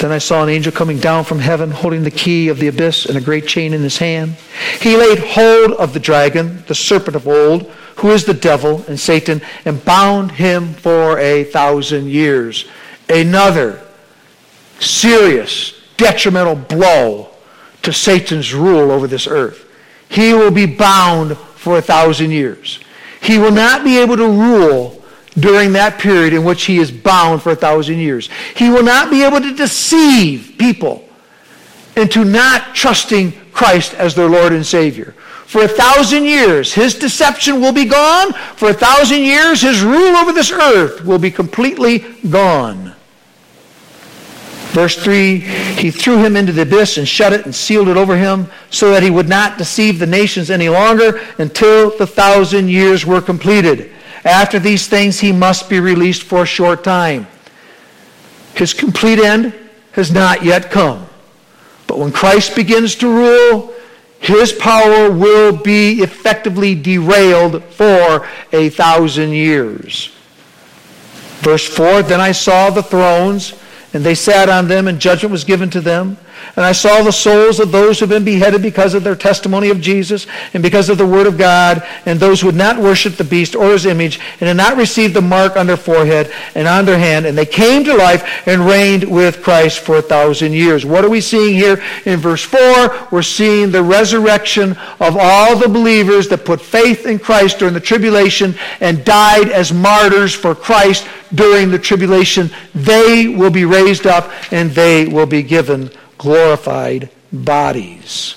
Then I saw an angel coming down from heaven, holding the key of the abyss and a great chain in his hand. He laid hold of the dragon, the serpent of old, who is the devil and Satan, and bound him for 1,000 years. Another serious, detrimental blow to Satan's rule over this earth. He will be bound for 1,000 years. He will not be able to rule during that period in which he is bound for 1,000 years. He will not be able to deceive people into not trusting Christ as their Lord and Savior. For 1,000 years, his deception will be gone. For 1,000 years, his rule over this earth will be completely gone. Verse 3, he threw him into the abyss and shut it and sealed it over him so that he would not deceive the nations any longer until the 1,000 years were completed. After these things, he must be released for a short time. His complete end has not yet come. But when Christ begins to rule, his power will be effectively derailed for 1,000 years. Verse 4, then I saw the thrones, and they sat on them, and judgment was given to them. And I saw the souls of those who have been beheaded because of their testimony of Jesus and because of the word of God, and those who would not worship the beast or his image and had not received the mark on their forehead and on their hand. And they came to life and reigned with Christ for 1,000 years. What are we seeing here in verse 4? We're seeing the resurrection of all the believers that put faith in Christ during the tribulation and died as martyrs for Christ during the tribulation. They will be raised up and they will be given glorified bodies.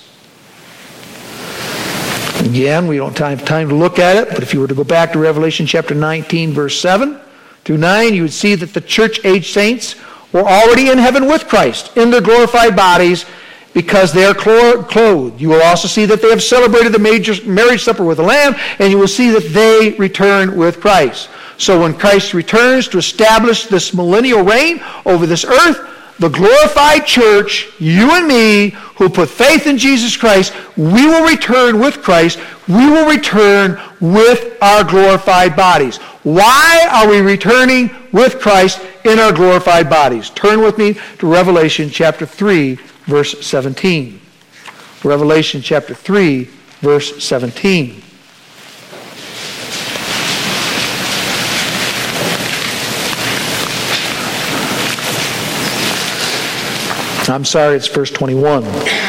Again, we don't have time to look at it, but if you were to go back to Revelation chapter 19, verse 7 through 9, you would see that the church-age saints were already in heaven with Christ in their glorified bodies because they are clothed. You will also see that they have celebrated the marriage supper with the Lamb, and you will see that they return with Christ. So when Christ returns to establish this millennial reign over this earth, the glorified church, you and me, who put faith in Jesus Christ, we will return with Christ. We will return with our glorified bodies. Why are we returning with Christ in our glorified bodies? Turn with me to Revelation chapter 3, verse 17. Revelation chapter 3, verse 17. I'm sorry, it's verse 21.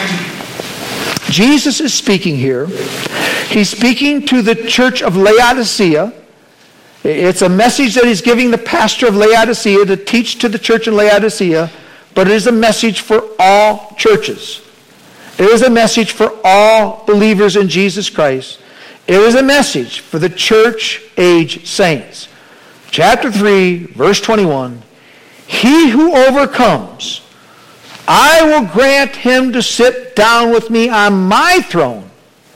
Jesus is speaking here. He's speaking to the church of Laodicea. It's a message that he's giving the pastor of Laodicea to teach to the church in Laodicea, but it is a message for all churches. It is a message for all believers in Jesus Christ. It is a message for the church-age saints. Chapter 3, verse 21. He who overcomes, I will grant him to sit down with me on my throne,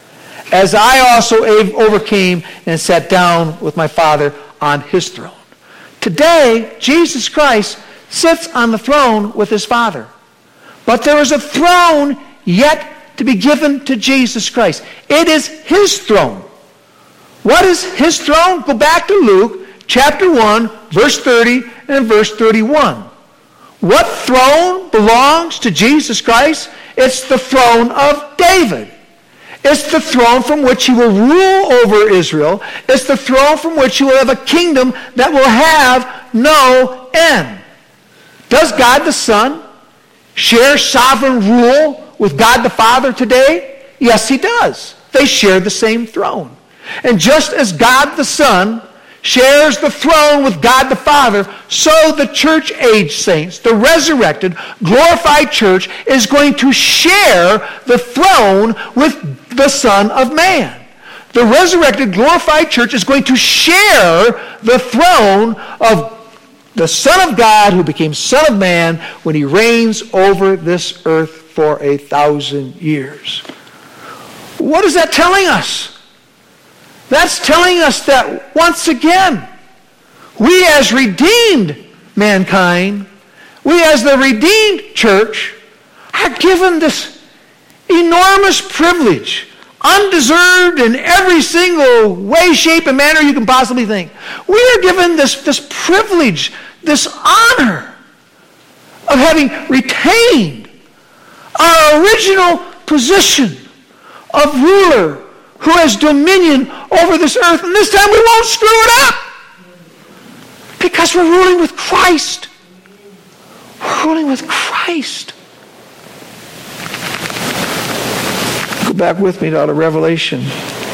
as I also overcame and sat down with my Father on his throne. Today, Jesus Christ sits on the throne with his Father. But there is a throne yet to be given to Jesus Christ. It is his throne. What is his throne? Go back to Luke chapter 1, verse 30 and verse 31. What throne belongs to Jesus Christ? It's the throne of David. It's the throne from which he will rule over Israel. It's the throne from which he will have a kingdom that will have no end. Does God the Son share sovereign rule with God the Father today? Yes, he does. They share the same throne. And just as God the Son shares the throne with God the Father, so the church-age saints, the resurrected, glorified church, is going to share the throne with the Son of Man. The resurrected, glorified church is going to share the throne of the Son of God who became Son of Man when he reigns over this earth for 1,000 years. What is that telling us? That's telling us that, once again, we as redeemed mankind, we as the redeemed church, are given this enormous privilege, undeserved in every single way, shape, and manner you can possibly think. We are given this privilege, this honor of having retained our original position of ruler who has dominion over this earth. And this time we won't screw it up because we're ruling with Christ. We're ruling with Christ. Go back with me to Revelation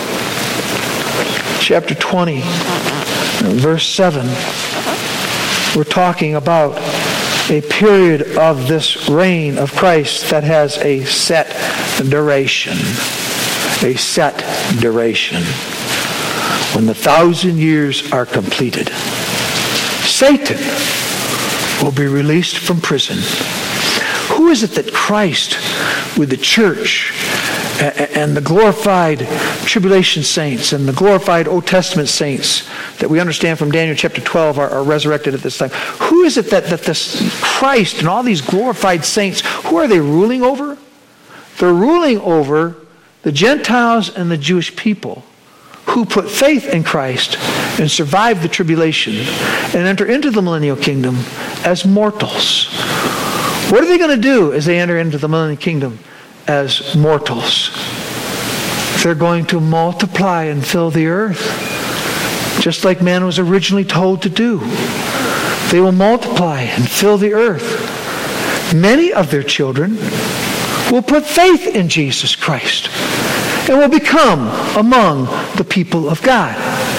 chapter 20, verse 7. We're talking about a period of this reign of Christ that has a set duration. A set duration. When the 1,000 years are completed, Satan will be released from prison. Who is it that Christ, with the church and the glorified tribulation saints and the glorified Old Testament saints that we understand from Daniel chapter 12 are resurrected at this time? Who is it that this Christ and all these glorified saints, who are they ruling over? They're ruling over the Gentiles and the Jewish people who put faith in Christ and survive the tribulation and enter into the millennial kingdom as mortals. What are they going to do as they enter into the millennial kingdom as mortals? They're going to multiply and fill the earth, just like man was originally told to do. They will multiply and fill the earth. Many of their children will put faith in Jesus Christ and will become among the people of God.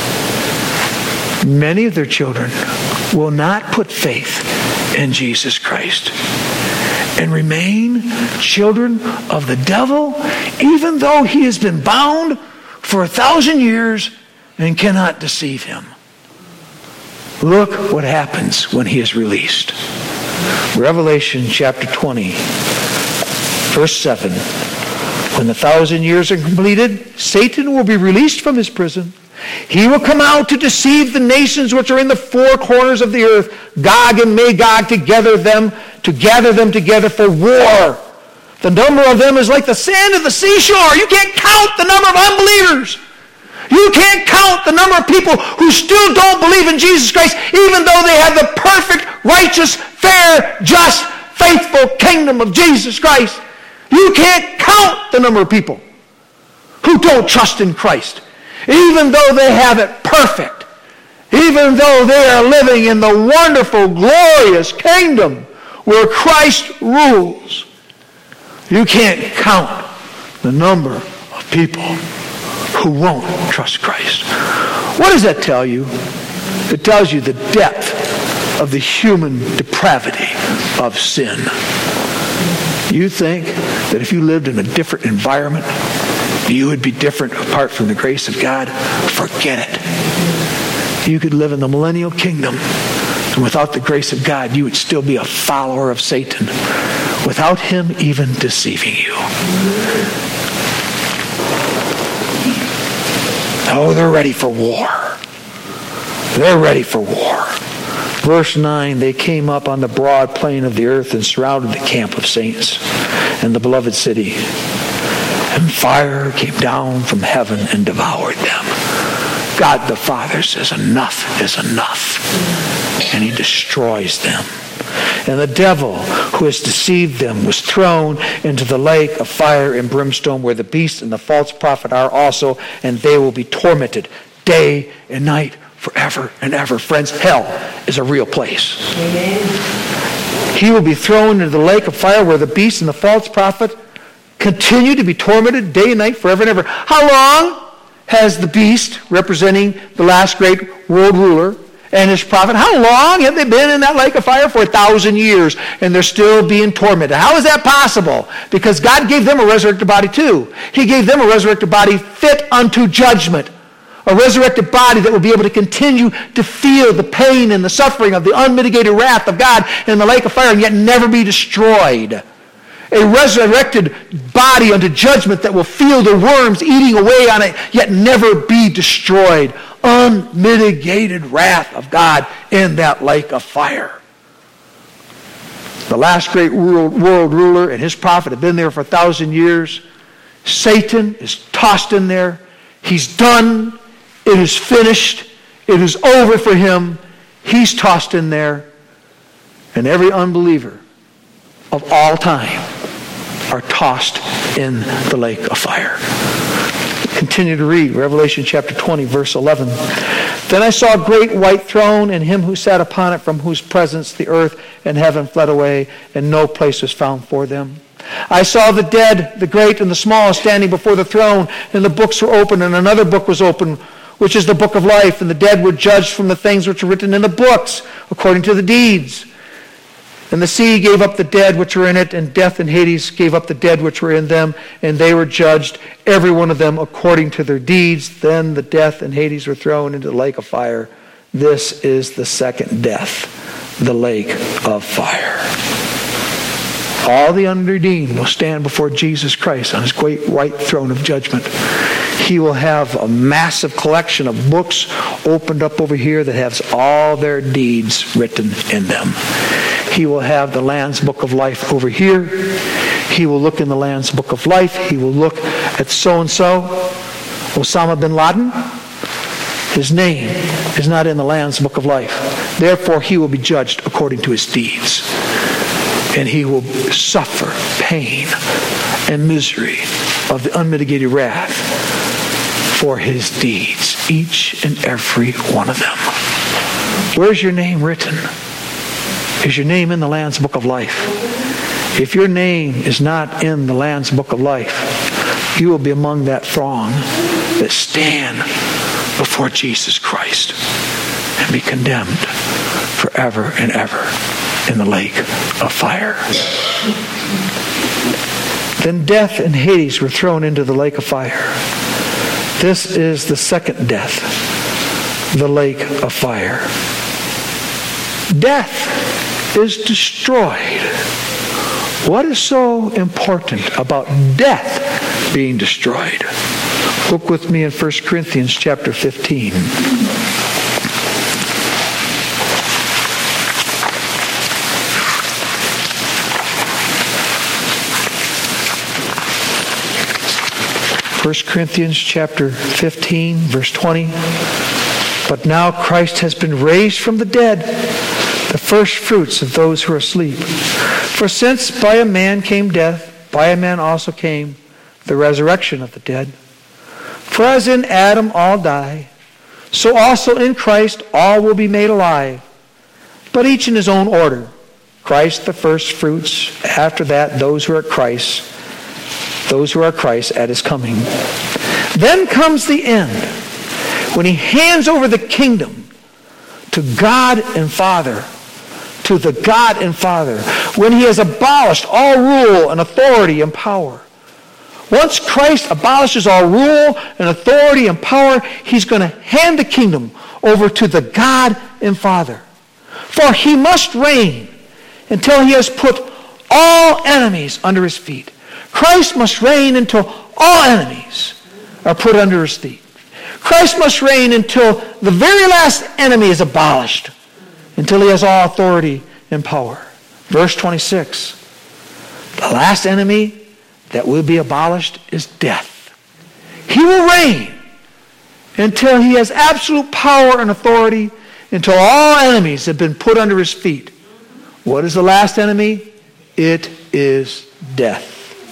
Many of their children will not put faith in Jesus Christ and remain children of the devil, even though he has been bound for 1,000 years and cannot deceive him. Look what happens when he is released. Revelation chapter 20, verse 7. When the 1,000 years are completed, Satan will be released from his prison. He will come out to deceive the nations which are in the four corners of the earth, Gog and Magog, to gather them together for war. The number of them is like the sand of the seashore. You can't count the number of unbelievers. You can't count the number of people who still don't believe in Jesus Christ, even though they have the perfect, righteous, fair, just, faithful kingdom of Jesus Christ. You can't count the number of people who don't trust in Christ, even though they have it perfect, even though they are living in the wonderful, glorious kingdom where Christ rules. You can't count the number of people who won't trust Christ. What does that tell you? It tells you the depth of the human depravity of sin. You think that if you lived in a different environment, you would be different apart from the grace of God? Forget it. You could live in the millennial kingdom, and without the grace of God, you would still be a follower of Satan, without him even deceiving you. Oh, they're ready for war. They're ready for war. Verse 9, they came up on the broad plain of the earth and surrounded the camp of saints and the beloved city. And fire came down from heaven and devoured them. God the Father says, enough is enough. And he destroys them. And the devil who has deceived them was thrown into the lake of fire and brimstone, where the beast and the false prophet are also, and they will be tormented day and night forever and ever. Friends, hell is a real place. Amen. He will be thrown into the lake of fire where the beast and the false prophet continue to be tormented day and night forever and ever. How long has the beast, representing the last great world ruler, and his prophet, how long have they been in that lake of fire? For 1,000 years, and they're still being tormented. How is that possible? Because God gave them a resurrected body too. He gave them a resurrected body fit unto judgment. A resurrected body that will be able to continue to feel the pain and the suffering of the unmitigated wrath of God in the lake of fire and yet never be destroyed. A resurrected body unto judgment that will feel the worms eating away on it yet never be destroyed. Unmitigated wrath of God in that lake of fire. The last great world ruler and his prophet have been there for 1,000 years. Satan is tossed in there. He's done. It is finished. It is over for him. He's tossed in there. And every unbeliever of all time are tossed in the lake of fire. Continue to read Revelation chapter 20, verse 11. Then I saw a great white throne, and him who sat upon it, from whose presence the earth and heaven fled away, and no place was found for them. I saw the dead, the great and the small, standing before the throne, and the books were opened, and another book was opened, which is the book of life, and the dead were judged from the things which are written in the books, according to the deeds. And the sea gave up the dead which were in it, and death and Hades gave up the dead which were in them, and they were judged, every one of them according to their deeds. Then the death and Hades were thrown into the lake of fire. This is the second death, the lake of fire. All the unredeemed will stand before Jesus Christ on his great white throne of judgment. He will have a massive collection of books opened up over here that has all their deeds written in them. He will have the Lamb's Book of Life over here. He will look in the Lamb's Book of Life. He will look at so-and-so, Osama bin Laden. His name is not in the Lamb's Book of Life. Therefore, he will be judged according to his deeds. And he will suffer pain and misery of the unmitigated wrath for his deeds, each and every one of them. Where's your name written? Is your name in the Lamb's Book of Life? If your name is not in the Lamb's Book of Life, you will be among that throng that stand before Jesus Christ and be condemned forever and ever in the lake of fire. Then death and Hades were thrown into the lake of fire. This is the second death, the lake of fire. Death is destroyed. What is so important about death being destroyed? Look with me in 1 Corinthians chapter 15. First Corinthians chapter 15, verse 20. But now Christ has been raised from the dead, the first fruits of those who are asleep. For since by a man came death, by a man also came the resurrection of the dead. For as in Adam all die, so also in Christ all will be made alive, but each in his own order. Christ the first fruits, after that those who are Christ at his coming. Then comes the end, when he hands over the kingdom to God and Father, to the God and Father, when he has abolished all rule and authority and power. Once Christ abolishes all rule and authority and power, he's going to hand the kingdom over to the God and Father. For he must reign until he has put all enemies under his feet. Christ must reign until all enemies are put under his feet. Christ must reign until the very last enemy is abolished, until he has all authority and power. Verse 26, the last enemy that will be abolished is death. He will reign until he has absolute power and authority, until all enemies have been put under his feet. What is the last enemy? It is death.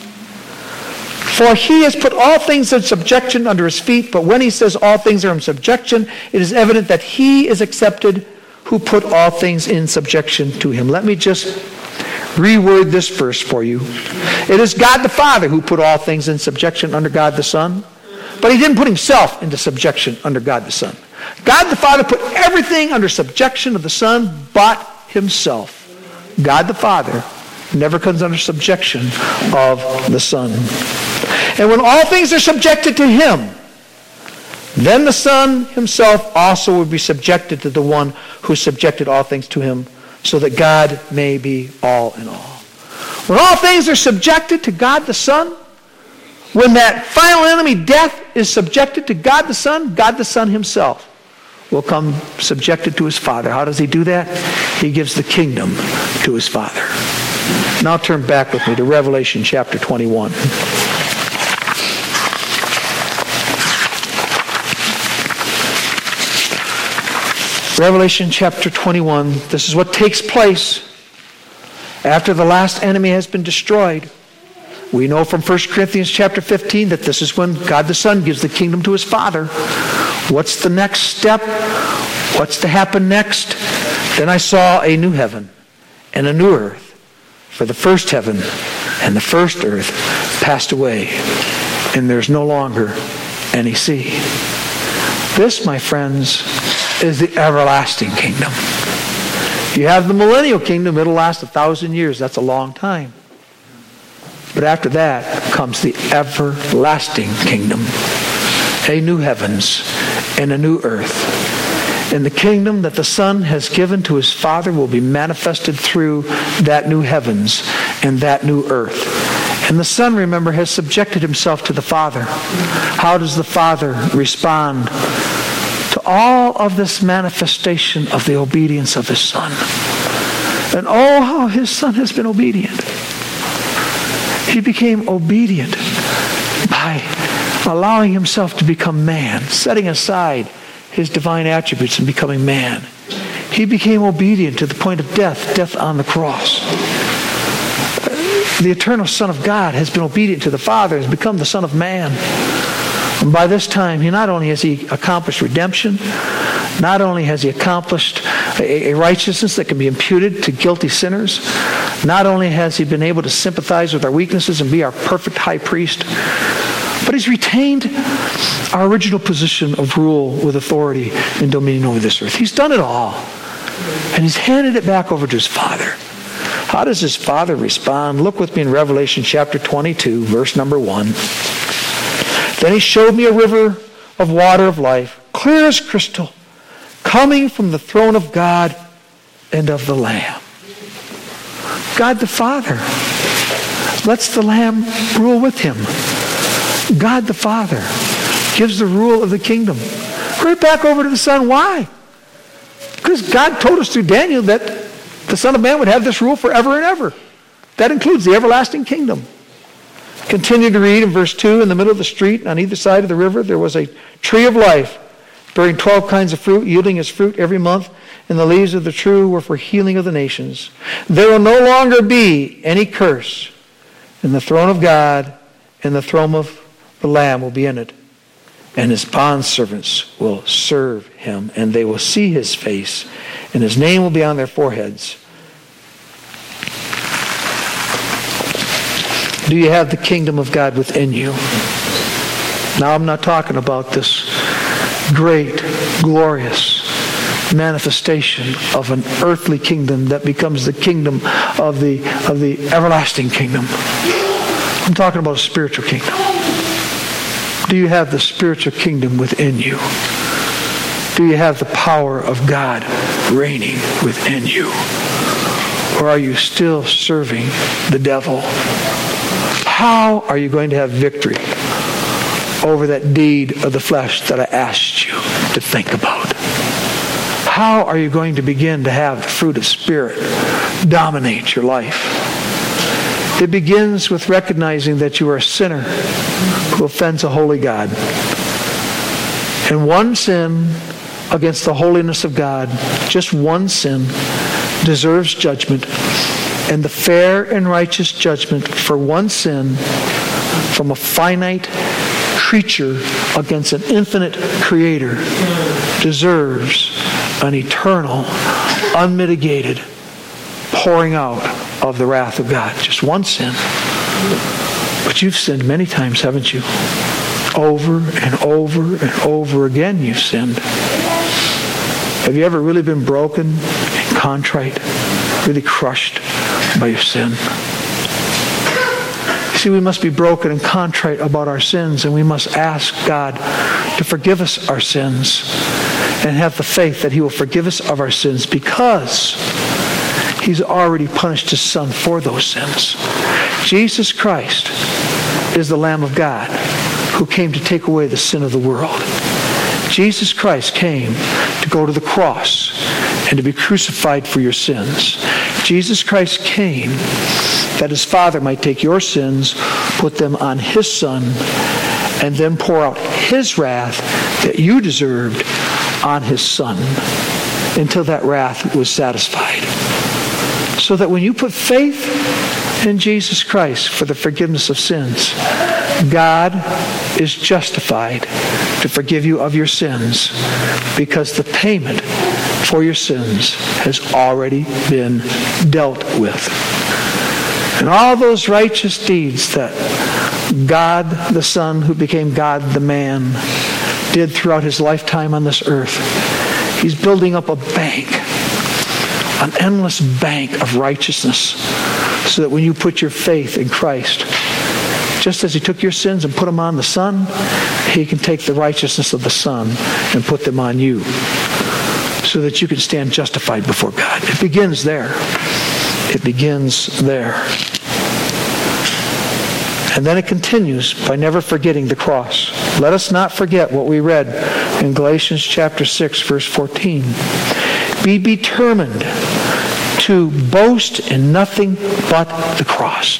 For he has put all things in subjection under his feet, but when he says all things are in subjection, it is evident that he is accepted who put all things in subjection to him. Let me just reword this verse for you. It is God the Father who put all things in subjection under God the Son, but he didn't put himself into subjection under God the Son. God the Father put everything under subjection of the Son but himself. God the Father never comes under subjection of the Son. And when all things are subjected to him, then the Son himself also will be subjected to the one who subjected all things to him, so that God may be all in all. When all things are subjected to God the Son, when that final enemy, death, is subjected to God the Son himself will come subjected to his Father. How does he do that? He gives the kingdom to his Father. Now turn back with me to Revelation chapter 21. Revelation chapter 21. This is what takes place After the last enemy has been destroyed, we know from 1 Corinthians chapter 15 that this is when God the Son gives the kingdom to his Father. What's the next step? What's to happen next? Then I saw a new heaven and a new earth, for the first heaven and the first earth passed away, and there's no longer any sea. This, my friends, is the everlasting kingdom. You have the millennial kingdom. It'll last 1,000 years. That's a long time. But after that comes the everlasting kingdom. A new heavens and a new earth. And the kingdom that the Son has given to his Father will be manifested through that new heavens and that new earth. And the Son, remember, has subjected himself to the Father. How does the Father respond to all of this manifestation of the obedience of his Son? And oh, how his Son has been obedient. He became obedient by allowing himself to become man, setting aside his divine attributes and becoming man. He became obedient to the point of death on the cross. The eternal Son of God has been obedient to the Father, has become the Son of Man. And by this time, not only has he accomplished redemption, not only has he accomplished a righteousness that can be imputed to guilty sinners, not only has he been able to sympathize with our weaknesses and be our perfect high priest, but he's retained our original position of rule with authority and dominion over this earth. He's done it all. And he's handed it back over to his Father. How does his Father respond? Look with me in Revelation chapter 22, verse number 1. Then he showed me a river of water of life, clear as crystal, coming from the throne of God and of the Lamb. God the Father lets the Lamb rule with him. God the Father gives the rule of the kingdom right back over to the Son. Why? Because God told us through Daniel that the Son of Man would have this rule forever and ever. That includes the everlasting kingdom. Continue to read in verse 2, in the middle of the street, on either side of the river, there was a tree of life, bearing 12 kinds of fruit, yielding its fruit every month, and the leaves of the tree were for healing of the nations. There will no longer be any curse, and the throne of God and the throne of the Lamb will be in it, and his bondservants will serve him, and they will see his face, and his name will be on their foreheads. Do you have the kingdom of God within you? Now, I'm not talking about this great, glorious manifestation of an earthly kingdom that becomes the kingdom of the everlasting kingdom. I'm talking about a spiritual kingdom. Do you have the spiritual kingdom within you? Do you have the power of God reigning within you? Or are you still serving the devil? How are you going to have victory over that deed of the flesh that I asked you to think about? How are you going to begin to have the fruit of Spirit dominate your life? It begins with recognizing that you are a sinner who offends a holy God. And one sin against the holiness of God, just one sin, deserves judgment. And the fair and righteous judgment for one sin from a finite creature against an infinite creator deserves an eternal, unmitigated pouring out of the wrath of God. Just one sin. But you've sinned many times, haven't you? Over and over and over again you've sinned. Have you ever really been broken and contrite, really crushed by your sin? You see, we must be broken and contrite about our sins, and we must ask God to forgive us our sins and have the faith that he will forgive us of our sins because he's already punished his Son for those sins. Jesus Christ is the Lamb of God who came to take away the sin of the world. Jesus Christ came to go to the cross and to be crucified for your sins. Jesus Christ came that his Father might take your sins, put them on his Son, and then pour out his wrath that you deserved on his Son until that wrath was satisfied. So that when you put faith in Jesus Christ for the forgiveness of sins, God is justified to forgive you of your sins because the payment for your sins has already been dealt with. And all those righteous deeds that God the Son, who became God the man, did throughout his lifetime on this earth, he's building up a bank, an endless bank of righteousness, so that when you put your faith in Christ, just as he took your sins and put them on the Son, he can take the righteousness of the Son and put them on you, so that you can stand justified before God. It begins there. It begins there. And then it continues by never forgetting the cross. Let us not forget what we read in Galatians chapter 6, verse 14. Be determined to boast in nothing but the cross.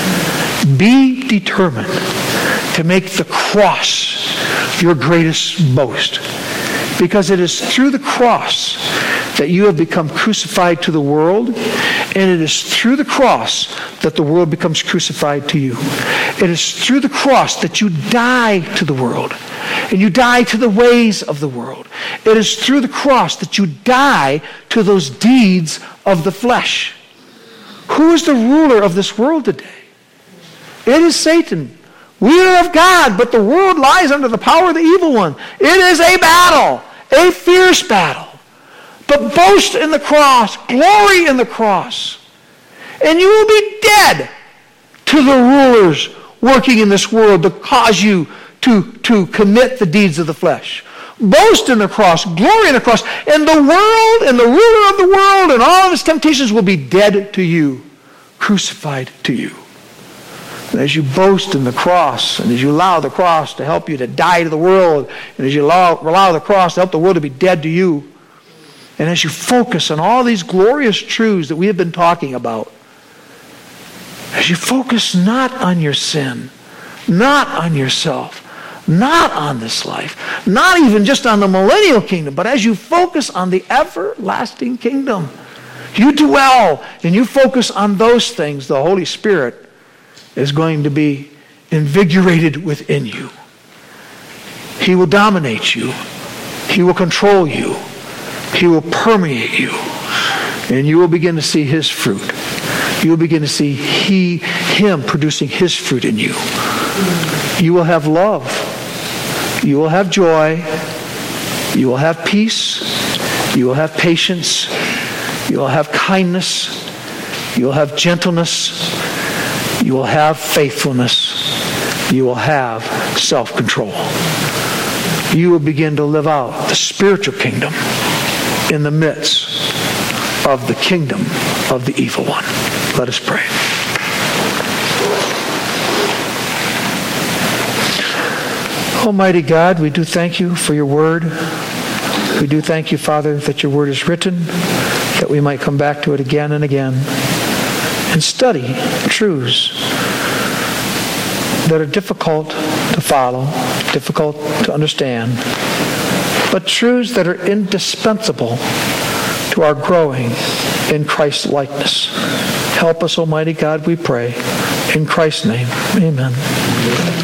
Be determined to make the cross your greatest boast. Because it is through the cross that you have become crucified to the world, and it is through the cross that the world becomes crucified to you. It is through the cross that you die to the world, and you die to the ways of the world. It is through the cross that you die to those deeds of the flesh. Who is the ruler of this world today? It is Satan. We are of God, but the world lies under the power of the evil one. It is a battle, a fierce battle. But boast in the cross, glory in the cross, and you will be dead to the rulers working in this world to cause you to commit the deeds of the flesh. Boast in the cross, glory in the cross, and the world and the ruler of the world and all of his temptations will be dead to you, crucified to you. And as you boast in the cross, and as you allow the cross to help you to die to the world, and as you allow the cross to help the world to be dead to you, and as you focus on all these glorious truths that we have been talking about, as you focus not on your sin, not on yourself, not on this life, not even just on the millennial kingdom, but as you focus on the everlasting kingdom, you dwell and you focus on those things, the Holy Spirit is going to be invigorated within you. He will dominate you. He will control you. He will permeate you. And you will begin to see his fruit. You will begin to see him producing his fruit in you. You will have love. You will have joy. You will have peace. You will have patience. You will have kindness. You will have gentleness. You will have faithfulness. You will have self-control. You will begin to live out the spiritual kingdom in the midst of the kingdom of the evil one. Let us pray. Almighty God, we do thank you for your word. We do thank you, Father, that your word is written, that we might come back to it again and again and study truths that are difficult to follow, difficult to understand, but truths that are indispensable to our growing in Christ's likeness. Help us, Almighty God, we pray. In Christ's name, amen.